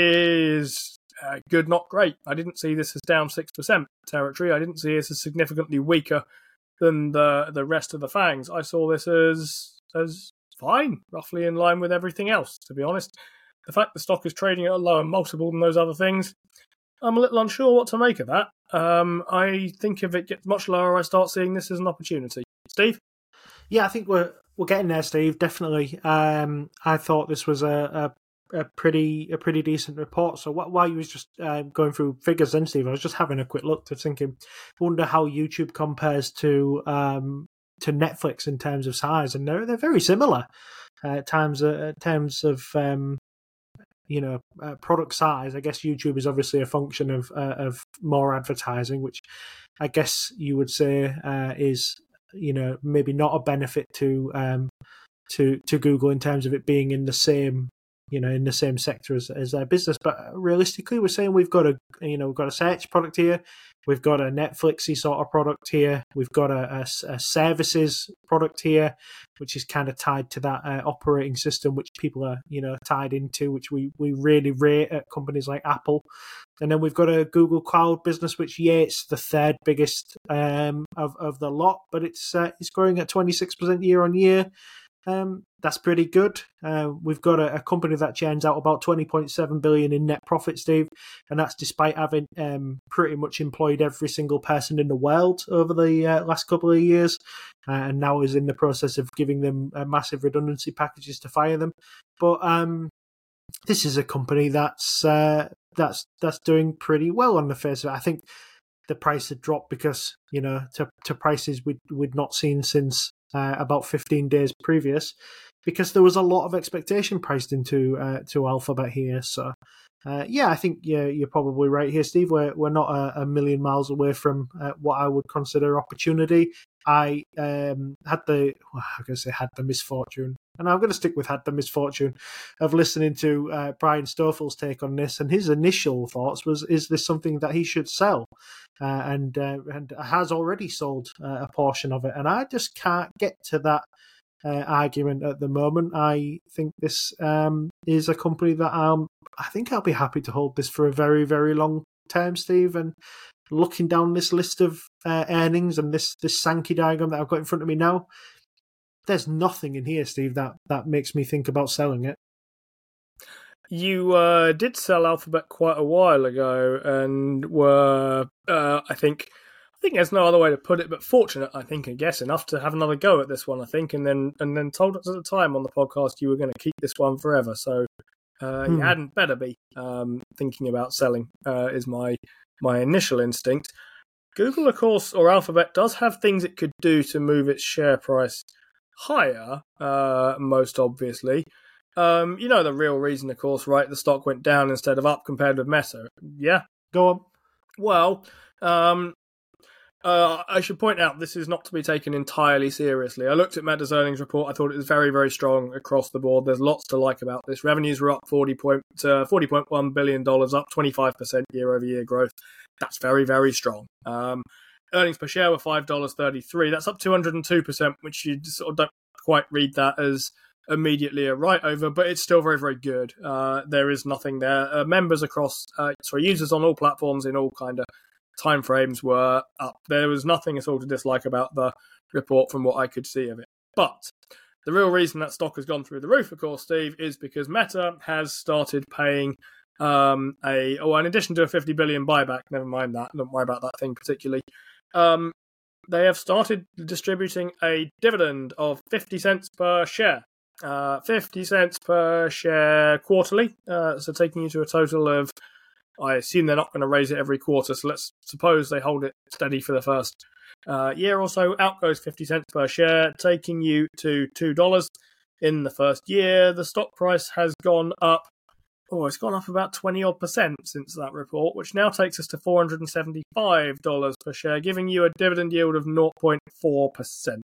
is Uh, good, not great. I didn't see this as down six percent territory. I didn't see this as significantly weaker than the the rest of the fangs. I saw this as as fine, roughly in line with everything else, to be honest. The fact the stock is trading at a lower multiple than those other things, I'm a little unsure what to make of that. Um, I think if it gets much lower, I start seeing this as an opportunity. Steve? Yeah, I think we're we're getting there, Steve. Definitely. Um, I thought this was a, a a pretty a pretty decent report. So while you was just uh, going through figures then, Steve, I was just having a quick look to thinking, wonder how YouTube compares to um, to Netflix in terms of size, and they're they're very similar uh, at times uh, at terms of um, you know uh, product size. I guess YouTube is obviously a function of uh, of more advertising, which I guess you would say uh, is you know maybe not a benefit to um, to to Google in terms of it being in the same you know, in the same sector as, as their business. But realistically, we're saying we've got a, you know, we've got a search product here. We've got a Netflixy sort of product here. We've got a, a, a services product here, which is kind of tied to that uh, operating system, which people are, you know, tied into, which we, we really rate at companies like Apple. And then we've got a Google Cloud business, which, yeah, it's the third biggest um, of, of the lot, but it's uh, it's growing at twenty-six percent year on year. Um, that's pretty good. Uh, we've got a, a company that churns out about twenty point seven billion in net profit, Steve, and that's despite having um, pretty much employed every single person in the world over the uh, last couple of years, uh, and now is in the process of giving them uh, massive redundancy packages to fire them. But um, this is a company that's uh, that's that's doing pretty well on the face of it. I think the price had dropped because you know to to prices we'd we'd not seen since Uh, about fifteen days previous, because there was a lot of expectation priced into uh, to Alphabet here. So, uh, yeah, I think yeah, you're probably right here, Steve. We're we're not a, a million miles away from uh, what I would consider opportunity. I um, had the well, I'm going to say had the misfortune, and I'm going to stick with had the misfortune of listening to uh, Brian Stoffel's take on this, and his initial thoughts was: is this something that he should sell? Uh, and uh, and has already sold uh, a portion of it, and I just can't get to that uh, argument at the moment. I think this um, is a company that um, I think I'll be happy to hold this for a very, very long term, Steve. And looking down this list of uh, earnings and this this Sankey diagram that I've got in front of me now, there's nothing in here, Steve, that, that makes me think about selling it. You uh, did sell Alphabet quite a while ago, and were uh, I think I think there's no other way to put it, but fortunate, I think, I guess, enough to have another go at this one. I think, and then and then told us at the time on the podcast you were going to keep this one forever. So uh, hmm. you hadn't better be um, thinking about selling. Uh, is my my initial instinct. Google, of course, or Alphabet does have things it could do to move its share price higher. Uh, most obviously. Um, you know the real reason, of course, right? The stock went down instead of up compared with Meta. Yeah? Go on. Well, um, uh, I should point out this is not to be taken entirely seriously. I looked at Meta's earnings report. I thought it was very, very strong across the board. There's lots to like about this. Revenues were up forty point one billion dollars, up twenty-five percent year-over-year growth. That's very, very strong. Um, earnings per share were five dollars and thirty-three cents. That's up two hundred two percent, which you sort of don't quite read that as immediately a write over, but it's still very, very good. Uh, there is nothing there. Uh, members across, uh, sorry, users on all platforms in all kind of time frames were up. There was nothing at all to dislike about the report from what I could see of it. But the real reason that stock has gone through the roof, of course, Steve, is because Meta has started paying um, a, oh, in addition to a fifty billion buyback, never mind that, don't worry about that thing particularly, um, they have started distributing a dividend of fifty cents per share. Uh, fifty cents per share quarterly, uh, so taking you to a total of, I assume they're not going to raise it every quarter, so let's suppose they hold it steady for the first uh, year or so. Out goes fifty cents per share, taking you to two dollars in the first year. The stock price has gone up, oh, it's gone up about twenty odd percent since that report, which now takes us to four hundred seventy-five dollars per share, giving you a dividend yield of zero point four percent.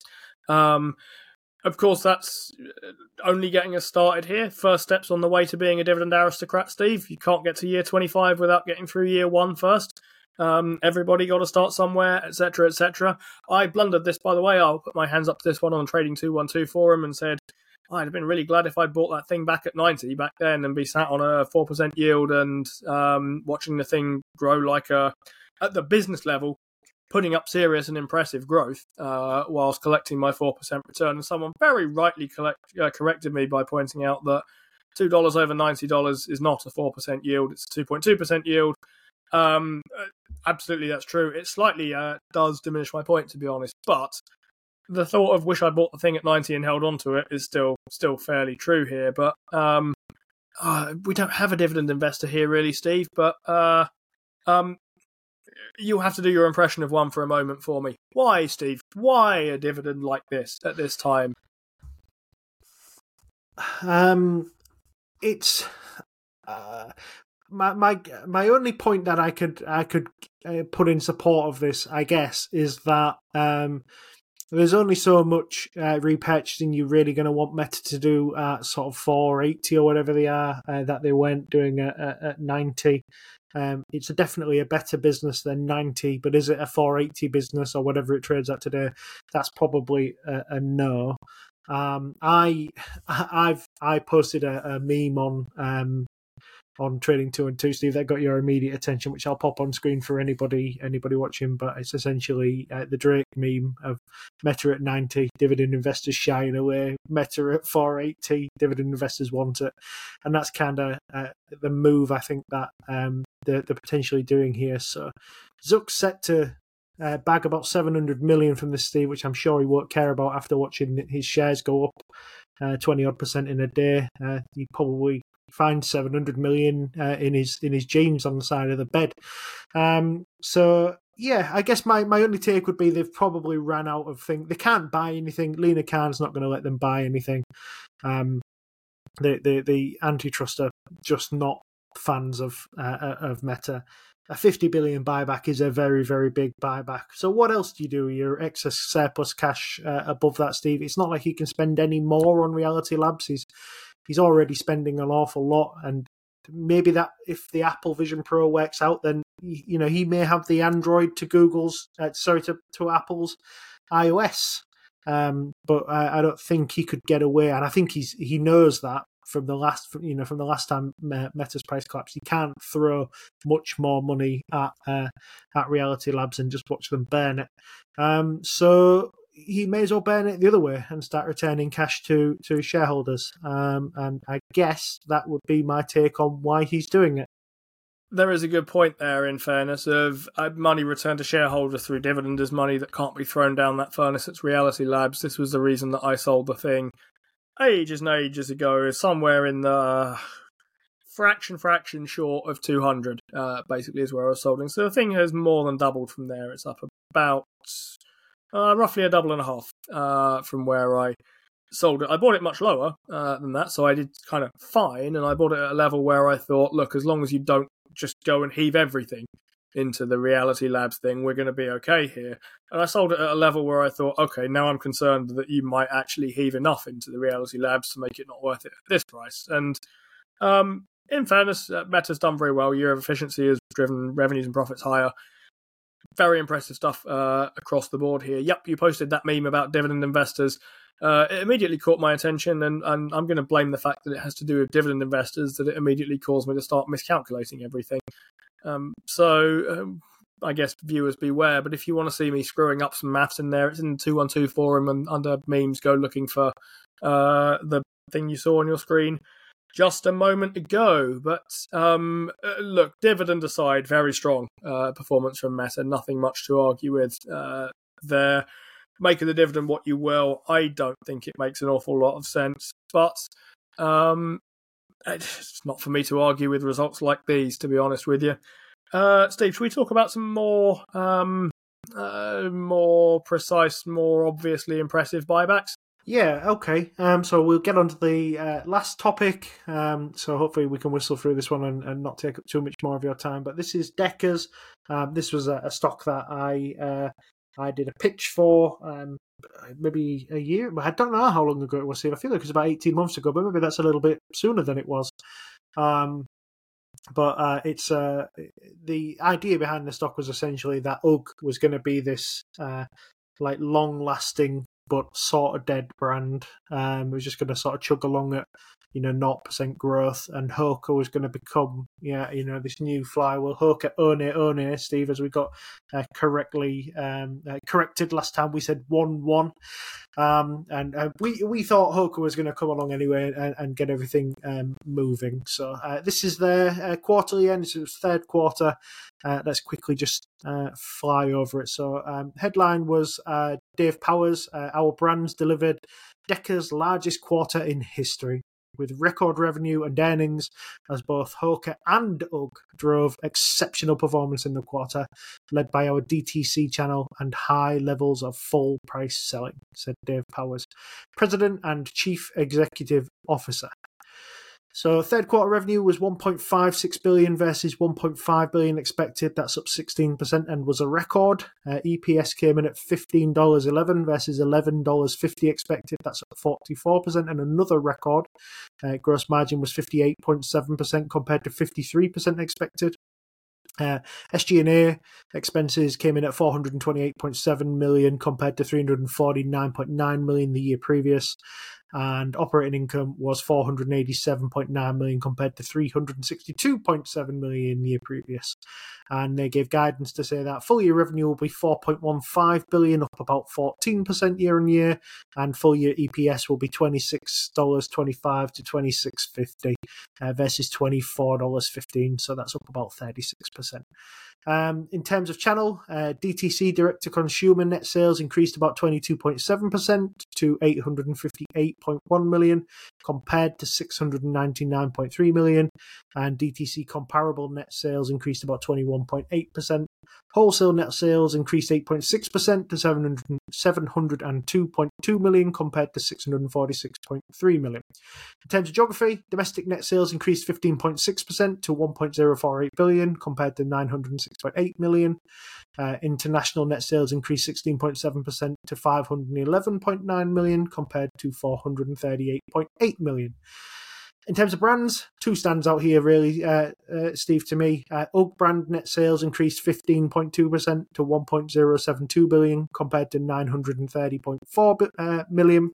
Um, Of course, that's only getting us started here. First steps on the way to being a dividend aristocrat, Steve. You can't get to year twenty-five without getting through year one first. Um, everybody got to start somewhere, et cetera, et cetera. I blundered this, by the way. I'll put my hands up to this one on Trading two twelve forum and said, I'd have been really glad if I'd bought that thing back at ninety back then and be sat on a four percent yield and um, watching the thing grow like a, at the business level, putting up serious and impressive growth uh, whilst collecting my four percent return. And someone very rightly collect, uh, corrected me by pointing out that two dollars over ninety dollars is not a four percent yield, it's a two point two percent yield. Um, absolutely, that's true. It slightly uh, does diminish my point, to be honest, but the thought of wish I bought the thing at ninety and held on to it is still still fairly true here. But um, uh, we don't have a dividend investor here, really, Steve, but uh, um, you'll have to do your impression of one for a moment for me. Why, Steve? Why a dividend like this at this time? Um, it's uh, my my my only point that I could I could uh, put in support of this, I guess, is that um, there's only so much uh, repurchasing you're really going to want Meta to do at sort of four eighty or whatever they are uh, that they weren't doing at, at ninety. Um, it's a definitely a better business than ninety, but is it a four eighty business or whatever it trades at today? That's probably a, a no. Um, I I've I posted a, a meme on um, on Trading two and two, Steve, that got your immediate attention, which I'll pop on screen for anybody anybody watching. But it's essentially uh, the Drake meme of Meta at ninety, dividend investors shying away. Meta at four eighty, dividend investors want it, and that's kind of uh, the move I think that um, they're, they're potentially doing here. So Zuck's set to uh, bag about seven hundred million from this, Steve, which I'm sure he won't care about after watching his shares go up uh, twenty odd percent in a day. Uh, he probably find seven hundred million uh, in his in his jeans on the side of the bed. Um, so yeah, I guess my, my only take would be they've probably ran out of things. They can't buy anything. Lena Khan's not going to let them buy anything. Um, the the the antitrust are just not fans of uh, of Meta. A fifty billion buyback is a very, very big buyback. So what else do you do with your excess surplus cash uh, above that, Steve? It's not like he can spend any more on Reality Labs. He's he's already spending an awful lot, and maybe that if the Apple Vision Pro works out, then you know he may have the Android to Google's, uh, sorry to to Apple's iOS. Um, but I, I don't think he could get away, and I think he's he knows that from the last you know from the last time Meta's price collapsed. He can't throw much more money at uh, at Reality Labs and just watch them burn it. Um, so he may as well burn it the other way and start returning cash to to shareholders. Um, and I guess that would be my take on why he's doing it. There is a good point there, in fairness, of uh, money returned to shareholders through dividend is money that can't be thrown down that furnace. It's Reality Labs. This was the reason that I sold the thing ages and ages ago, somewhere in the fraction, fraction short of two hundred, uh, basically, is where I was sold. So the thing has more than doubled from there. It's up about uh, roughly a double and a half uh, from where I sold it. I bought it much lower uh, than that, so I did kind of fine, and I bought it at a level where I thought, look, as long as you don't just go and heave everything into the Reality Labs thing, we're going to be okay here. And I sold it at a level where I thought, okay, now I'm concerned that you might actually heave enough into the Reality Labs to make it not worth it at this price. And um, in fairness, uh, Meta's done very well. Year of efficiency has driven revenues and profits higher. Very impressive stuff uh, across the board here. Yep, you posted that meme about dividend investors. Uh, it immediately caught my attention, and, and I'm going to blame the fact that it has to do with dividend investors that it immediately caused me to start miscalculating everything. Um, so um, I guess viewers beware, but if you want to see me screwing up some maths in there, it's in the two one two forum, and under memes, go looking for uh, the thing you saw on your screen just a moment ago. But um, look, dividend aside, very strong uh, performance from Meta, nothing much to argue with uh, there. Make of the dividend what you will. I don't think it makes an awful lot of sense, but um, it's not for me to argue with results like these, to be honest with you. Uh, Steve, should we talk about some more, um, uh, more precise, more obviously impressive buybacks? Yeah, okay. Um, so we'll get on to the uh, last topic. Um, so hopefully we can whistle through this one and, and not take up too much more of your time. But this is Deckers. Um, this was a, a stock that I uh, I did a pitch for um, maybe a year. I don't know how long ago it was, Steve. I feel like it was about eighteen months ago, but maybe that's a little bit sooner than it was. Um, but uh, it's uh, the idea behind the stock was essentially that U G was going to be this uh, like long-lasting but sort of dead brand. Um, it was just going to sort of chug along at, you know, zero percent growth, and Hoka was going to become, yeah, you know, this new flywheel. Hoka one one, Steve, as we got uh, correctly um, uh, corrected last time. We said one one, um, and uh, we we thought Hoka was going to come along anyway and, and get everything um, moving. So uh, this is their uh, quarterly end. This is third quarter. Uh, let's quickly just uh, fly over it. So um, headline was uh, Dave Powers, uh, our brands delivered Decker's largest quarter in history, with record revenue and earnings as both Hoka and U G drove exceptional performance in the quarter, led by our D T C channel and high levels of full price selling, said Dave Powers, President and Chief Executive Officer. So third quarter revenue was one point five six billion dollars versus one point five billion dollars expected. That's up sixteen percent and was a record. Uh, E P S came in at fifteen dollars and eleven cents versus eleven dollars and fifty cents expected. That's up forty-four percent and another record. Uh, gross margin was fifty-eight point seven percent compared to fifty-three percent expected. Uh, S G and A expenses came in at four hundred twenty-eight point seven million dollars compared to three hundred forty-nine point nine million dollars the year previous, and operating income was four hundred eighty-seven point nine million dollars compared to three hundred sixty-two point seven million dollars the year previous. And they gave guidance to say that full year revenue will be four point one five billion dollars, up about fourteen percent year on year, and full year E P S will be twenty-six dollars and twenty-five cents to twenty-six dollars and fifty cents uh, versus twenty-four dollars and fifteen cents, so that's up about thirty-six percent. Um, in terms of channel, uh, D T C direct-to-consumer net sales increased about twenty-two point seven percent to eight hundred fifty-eight point one million dollars compared to six hundred ninety-nine point three million dollars, and D T C comparable net sales increased about twenty-one point eight percent. Wholesale net sales increased eight point six percent to seven hundred two point two million dollars compared to six hundred forty-six point three million dollars. In terms of geography, domestic net sales increased fifteen point six percent to one point zero four eight billion dollars compared to nine hundred six point eight million dollars. Uh, international net sales increased sixteen point seven percent to five hundred eleven point nine million dollars compared to four hundred thirty-eight point eight million dollars. In terms of brands, two stands out here really, uh, uh, Steve, to me. Uh, UGG brand net sales increased fifteen point two percent to one point zero seven two billion compared to nine hundred thirty point four uh, million.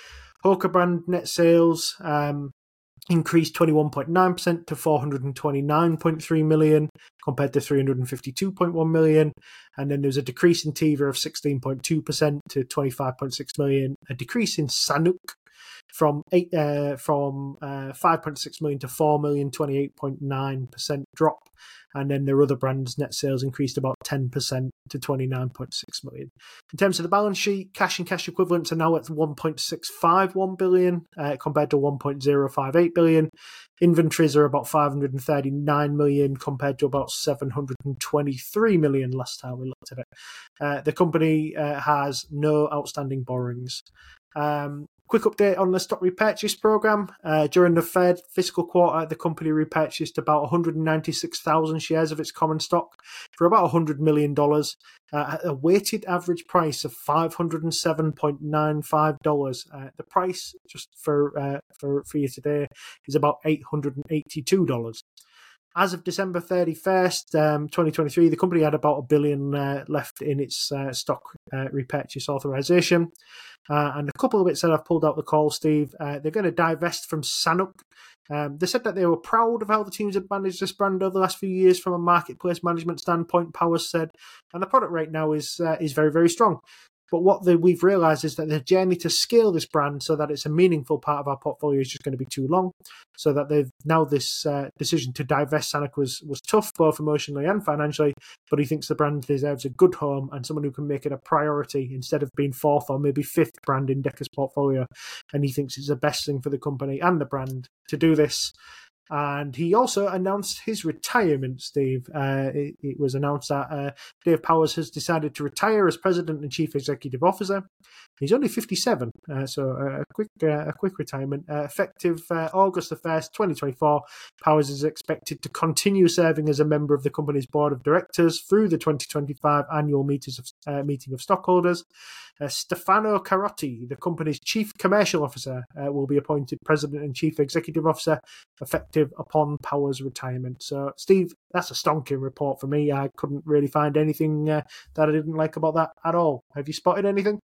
Hoka brand net sales um, increased twenty-one point nine percent to four hundred twenty-nine point three million compared to three hundred fifty-two point one million. And then there's a decrease in Teva of sixteen point two percent to twenty-five point six million, a decrease in Sanuk from eight uh, from uh, five point six million to four million, twenty-eight point nine percent drop. And then their other brands' net sales increased about ten percent to twenty-nine point six million. In terms of the balance sheet, cash and cash equivalents are now at one point six five one billion uh, compared to one point zero five eight billion. Inventories are about five hundred thirty-nine million compared to about seven hundred twenty-three million last time we looked at it. Uh, the company uh, has no outstanding borrowings. Um, Quick update on the stock repurchase program. Uh, during the third fiscal quarter, the company repurchased about one hundred ninety-six thousand shares of its common stock for about one hundred million dollars uh, at a weighted average price of five hundred seven dollars and ninety-five cents. Uh, the price, just for, uh, for, for you today, is about eight hundred eighty-two dollars. As of December thirty-first, um, twenty twenty-three, the company had about a billion uh, left in its uh, stock uh, repurchase authorization. Uh, and a couple of bits that I've pulled out the call, Steve. Uh, they're going to divest from Sanuk. Um, they said that they were proud of how the teams had managed this brand over the last few years from a marketplace management standpoint, Powers said. And the product right now is uh, is very, very strong. But what the, we've realised is that the journey to scale this brand so that it's a meaningful part of our portfolio is just going to be too long. So that they've now this uh, decision to divest Sanuk was, was tough, both emotionally and financially. But he thinks the brand deserves a good home and someone who can make it a priority instead of being fourth or maybe fifth brand in Decker's portfolio. And he thinks it's the best thing for the company and the brand to do this. And he also announced his retirement, Steve. Uh, it, it was announced that uh, Dave Powers has decided to retire as President and Chief Executive Officer. He's only fifty-seven, uh, so a quick uh, a quick retirement. Uh, effective uh, August the first, twenty twenty-four, Powers is expected to continue serving as a member of the company's board of directors through the twenty twenty-five annual meetings of, uh, meeting of stockholders. Uh, Stefano Carotti, the company's Chief Commercial Officer, uh, will be appointed President and Chief Executive Officer effective upon Powers' retirement. So, Steve, that's a stonking report for me. I couldn't really find anything uh, that I didn't like about that at all. Have you spotted anything?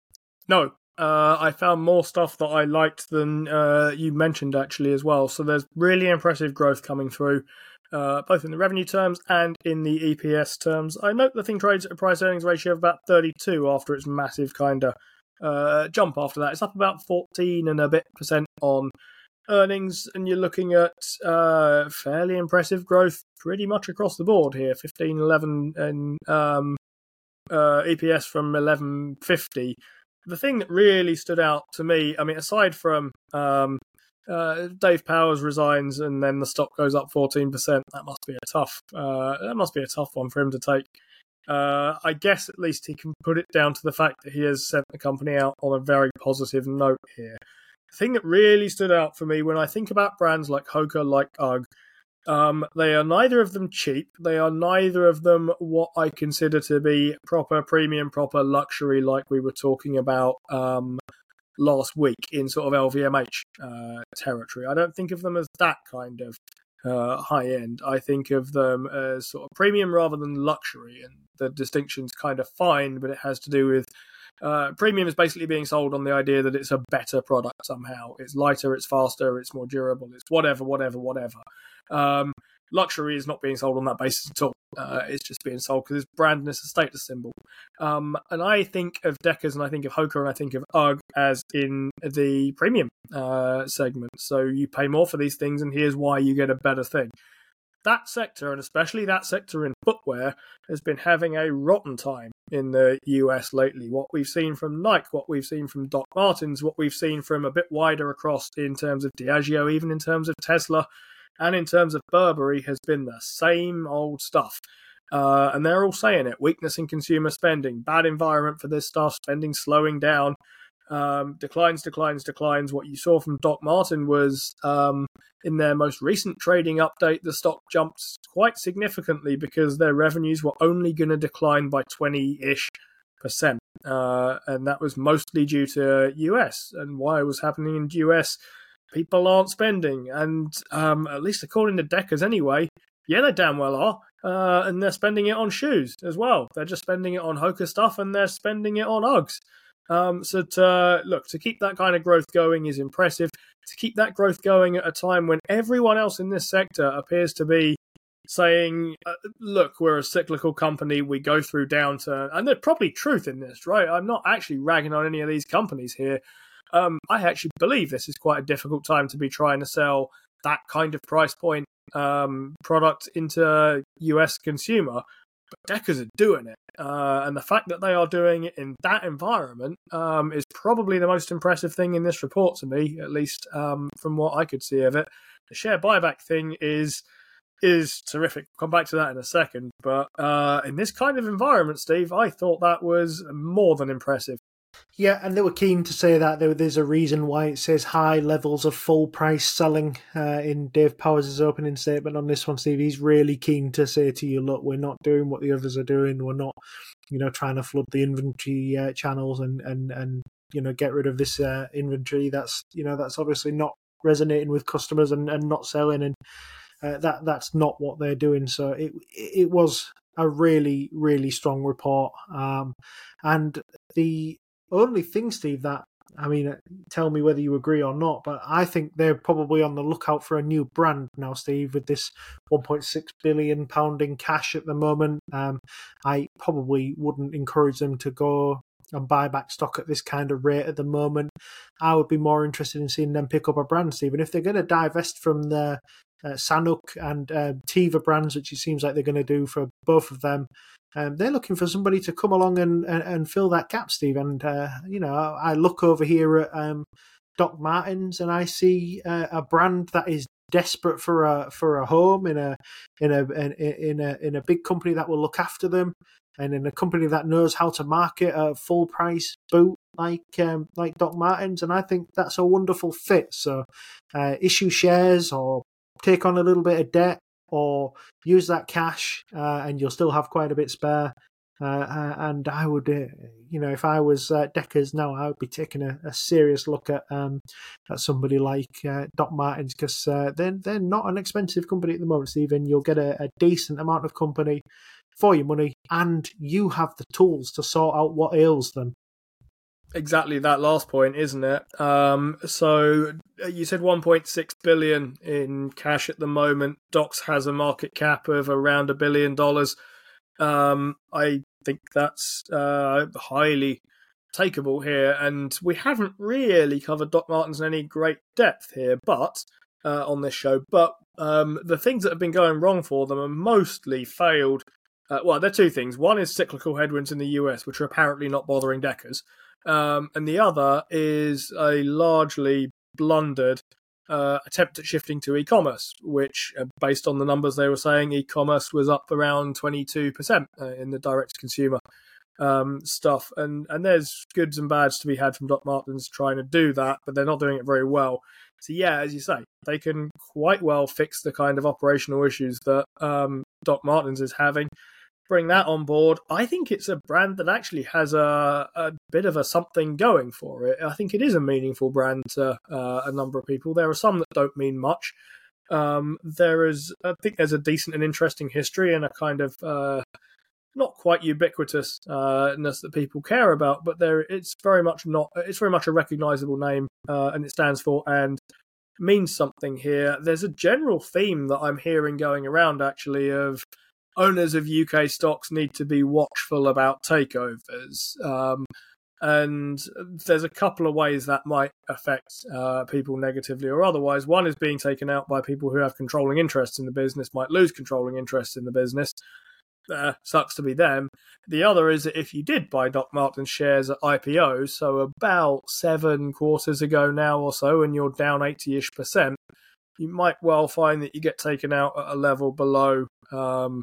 No, uh, I found more stuff that I liked than uh, you mentioned actually as well. So there's really impressive growth coming through, uh, both in the revenue terms and in the E P S terms. I note the thing trades at a price earnings ratio of about thirty-two after its massive kind of uh, jump after that. It's up about fourteen and a bit percent on earnings, and you're looking at uh, fairly impressive growth pretty much across the board here. fifteen eleven and um, uh, E P S from eleven fifty. The thing that really stood out to me, I mean, aside from um, uh, Dave Powers resigns and then the stock goes up fourteen percent, that must be a tough, uh, that must be a tough one for him to take. Uh, I guess at least he can put it down to the fact that he has sent the company out on a very positive note here. The thing that really stood out for me when I think about brands like Hoka, like UGG, um, they are neither of them cheap. They are neither of them what I consider to be proper premium, proper luxury, like we were talking about um, last week in sort of L V M H uh, territory. I don't think of them as that kind of uh, high end. I think of them as sort of premium rather than luxury, and the distinction's kind of fine, but it has to do with Uh, premium is basically being sold on the idea that it's a better product somehow. It's lighter, it's faster, it's more durable, it's whatever, whatever, whatever. Um, luxury is not being sold on that basis at all. Uh, it's just being sold because it's brand and it's a status symbol. Um, and I think of Deckers and I think of Hoka and I think of UGG as in the premium uh, segment. So you pay more for these things and here's why you get a better thing. That sector, and especially that sector in footwear, has been having a rotten time in the U S lately. What we've seen from Nike, what we've seen from Doc Martens, what we've seen from a bit wider across in terms of Diageo, even in terms of Tesla, and in terms of Burberry, has been the same old stuff. Uh, and they're all saying it. Weakness in consumer spending, bad environment for this stuff, spending slowing down, um, declines, declines, declines. What you saw from Doc Marten was um, in their most recent trading update, the stock jumped quite significantly because their revenues were only going to decline by twenty-ish percent. Uh, and that was mostly due to U S. And why it was happening in the U S, people aren't spending. And um, at least according to Deckers anyway, yeah, they damn well are. Uh, and they're spending it on shoes as well. They're just spending it on Hoka stuff and they're spending it on Uggs. Um, so to, look, to keep that kind of growth going is impressive. To keep that growth going at a time when everyone else in this sector appears to be saying, uh, look, we're a cyclical company, we go through downturn. And there's probably truth in this, right? I'm not actually ragging on any of these companies here. Um, I actually believe this is quite a difficult time to be trying to sell that kind of price point um, product into U S consumer. But Deckers are doing it. Uh, and the fact that they are doing it in that environment um, is probably the most impressive thing in this report to me, at least um, from what I could see of it. The share buyback thing is is terrific. I'll come back to that in a second. But uh, in this kind of environment, Steve, I thought that was more than impressive. Yeah, and they were keen to say that there, there's a reason why it says high levels of full price selling uh, in Dave Powers' opening statement on this one, Steve. He's really keen to say to you, look, we're not doing what the others are doing. We're not, you know, trying to flood the inventory uh, channels and, and, and, you know, get rid of this uh, inventory. That's, you know, that's obviously not resonating with customers and, and not selling. And uh, that that's not what they're doing. So it it was a really, really strong report. Um, and the only thing, Steve, that, I mean, tell me whether you agree or not, but I think they're probably on the lookout for a new brand now, Steve, with this one point six billion pounds in cash at the moment. Um, I probably wouldn't encourage them to go and buy back stock at this kind of rate at the moment. I would be more interested in seeing them pick up a brand, Steve. And if they're going to divest from the uh, Sanuk and uh, Teva brands, which it seems like they're going to do for both of them, Um, they're looking for somebody to come along and, and, and fill that gap, Steve. And, uh, you know, I look over here at um, Doc Martens and I see uh, a brand that is desperate for a for a home in a in a in a in a big company that will look after them, and in a company that knows how to market a full price boot like um, like Doc Martens. And I think that's a wonderful fit. So uh, issue shares or take on a little bit of debt, or use that cash uh, and you'll still have quite a bit spare. Uh, uh, and I would, uh, you know, if I was uh, Deckers now, I would be taking a, a serious look at um, at somebody like uh, Doc Martens, because uh, they're, they're not an expensive company at the moment, Stephen. You'll get a, a decent amount of company for your money, and you have the tools to sort out what ails them. Exactly that last point, isn't it? Um, so you said one point six billion in cash at the moment. Docs has a market cap of around a billion dollars. Um, I think that's uh, highly takeable here, and we haven't really covered Doc Martens in any great depth here, but uh, on this show. But um, the things that have been going wrong for them are mostly failed. Uh, well, there are two things. One is cyclical headwinds in the U S, which are apparently not bothering Deckers. Um, and the other is a largely blundered uh, attempt at shifting to e-commerce, which, uh, based on the numbers they were saying, e-commerce was up around twenty-two percent uh, in the direct-to-consumer um, stuff. And, and there's goods and bads to be had from Doc Martens trying to do that, but they're not doing it very well. So yeah, as you say, they can quite well fix the kind of operational issues that um, Doc Martens is having. Bring that on board. I think it's a brand that actually has a, a bit of a something going for it. I think it is a meaningful brand to uh, a number of people. There are some that don't mean much. Um, there is, I think there's a decent and interesting history and a kind of uh, not quite ubiquitousness uh, that people care about, but there it's very much not. It's very much a recognizable name, uh, and it stands for and means something here. There's a general theme that I'm hearing going around actually of owners of U K stocks need to be watchful about takeovers. Um, and there's a couple of ways that might affect uh, people negatively or otherwise. One is being taken out by people who have controlling interests in the business, might lose controlling interests in the business. Uh, sucks to be them. The other is that if you did buy Doc Martens shares at I P O, so about seven quarters ago now or so, and you're down eighty-ish percent, you might well find that you get taken out at a level below um,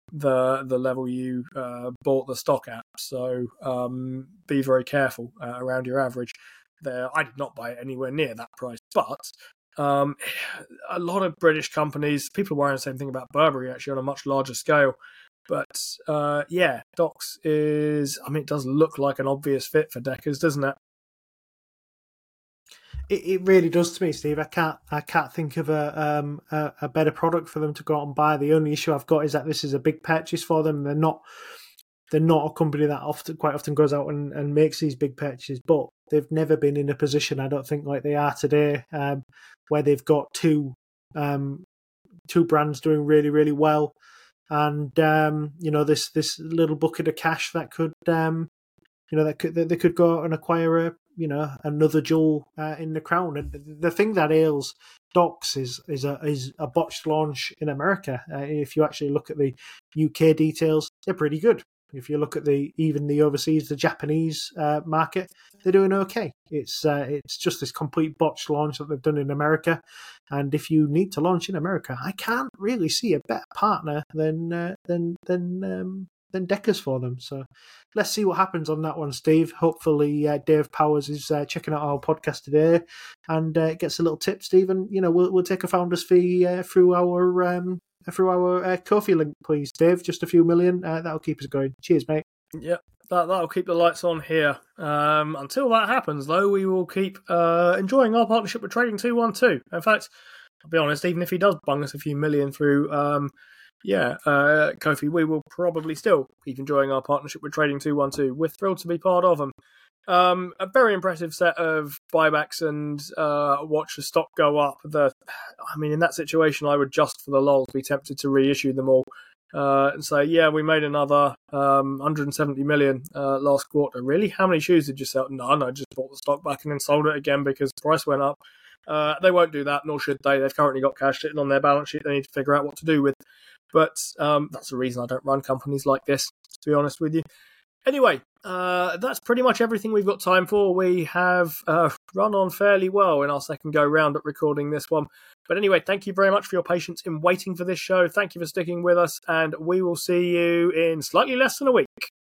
the the level you uh, bought the stock at. So um, be very careful uh, around your average there. I did not buy it anywhere near that price, but um, a lot of British companies, people are worrying the same thing about Burberry actually on a much larger scale. But uh, yeah, Docs is, I mean, it does look like an obvious fit for Deckers, doesn't it? It, it really does to me, Steve. I can't I can't think of a, um, a a better product for them to go out and buy. The only issue I've got is that this is a big purchase for them. They're not they're not a company that often quite often goes out and, and makes these big purchases, but they've never been in a position, I don't think, like they are today, um, where they've got two um, two brands doing really really well, and um, you know this this little bucket of cash that could um, you know that could they could go out and acquire a you know another jewel uh, in the crown. And the thing that ails Docks is is a is a botched launch in America. Uh, if you actually look at the U K details, they're pretty good. If you look at the even the overseas, the Japanese uh, market, they're doing okay. It's uh, it's just this complete botched launch that they've done in America. And if you need to launch in America, I can't really see a better partner than uh, than than um, than Deckers for them. So let's see what happens on that one, Steve. Hopefully, uh, Dave Powers is uh, checking out our podcast today and uh, gets a little tip, Steve. And you know, we'll we'll take a founder's fee uh, through our. Um, through our uh, Ko-fi link, please, Dave. Just a few million. Uh, that'll keep us going. Cheers, mate. Yep, that, that'll keep the lights on here. Um, until that happens, though, we will keep uh, enjoying our partnership with Trading two one two. In fact, I'll be honest, even if he does bung us a few million through, um, yeah, uh, Ko-fi, we will probably still keep enjoying our partnership with Trading two one two. We're thrilled to be part of them. Um, a very impressive set of buybacks and uh, watch the stock go up. The, I mean, in that situation, I would just for the lols be tempted to reissue them all uh, and say, yeah, we made another um, one hundred seventy million uh, last quarter. Really? How many shoes did you sell? No, no, just bought the stock back and then sold it again because the price went up. Uh, they won't do that, nor should they. They've currently got cash sitting on their balance sheet they need to figure out what to do with. But um, that's the reason I don't run companies like this, to be honest with you. Anyway, uh, that's pretty much everything we've got time for. We have uh, run on fairly well in our second go round at recording this one. But anyway, thank you very much for your patience in waiting for this show. Thank you for sticking with us, and we will see you in slightly less than a week.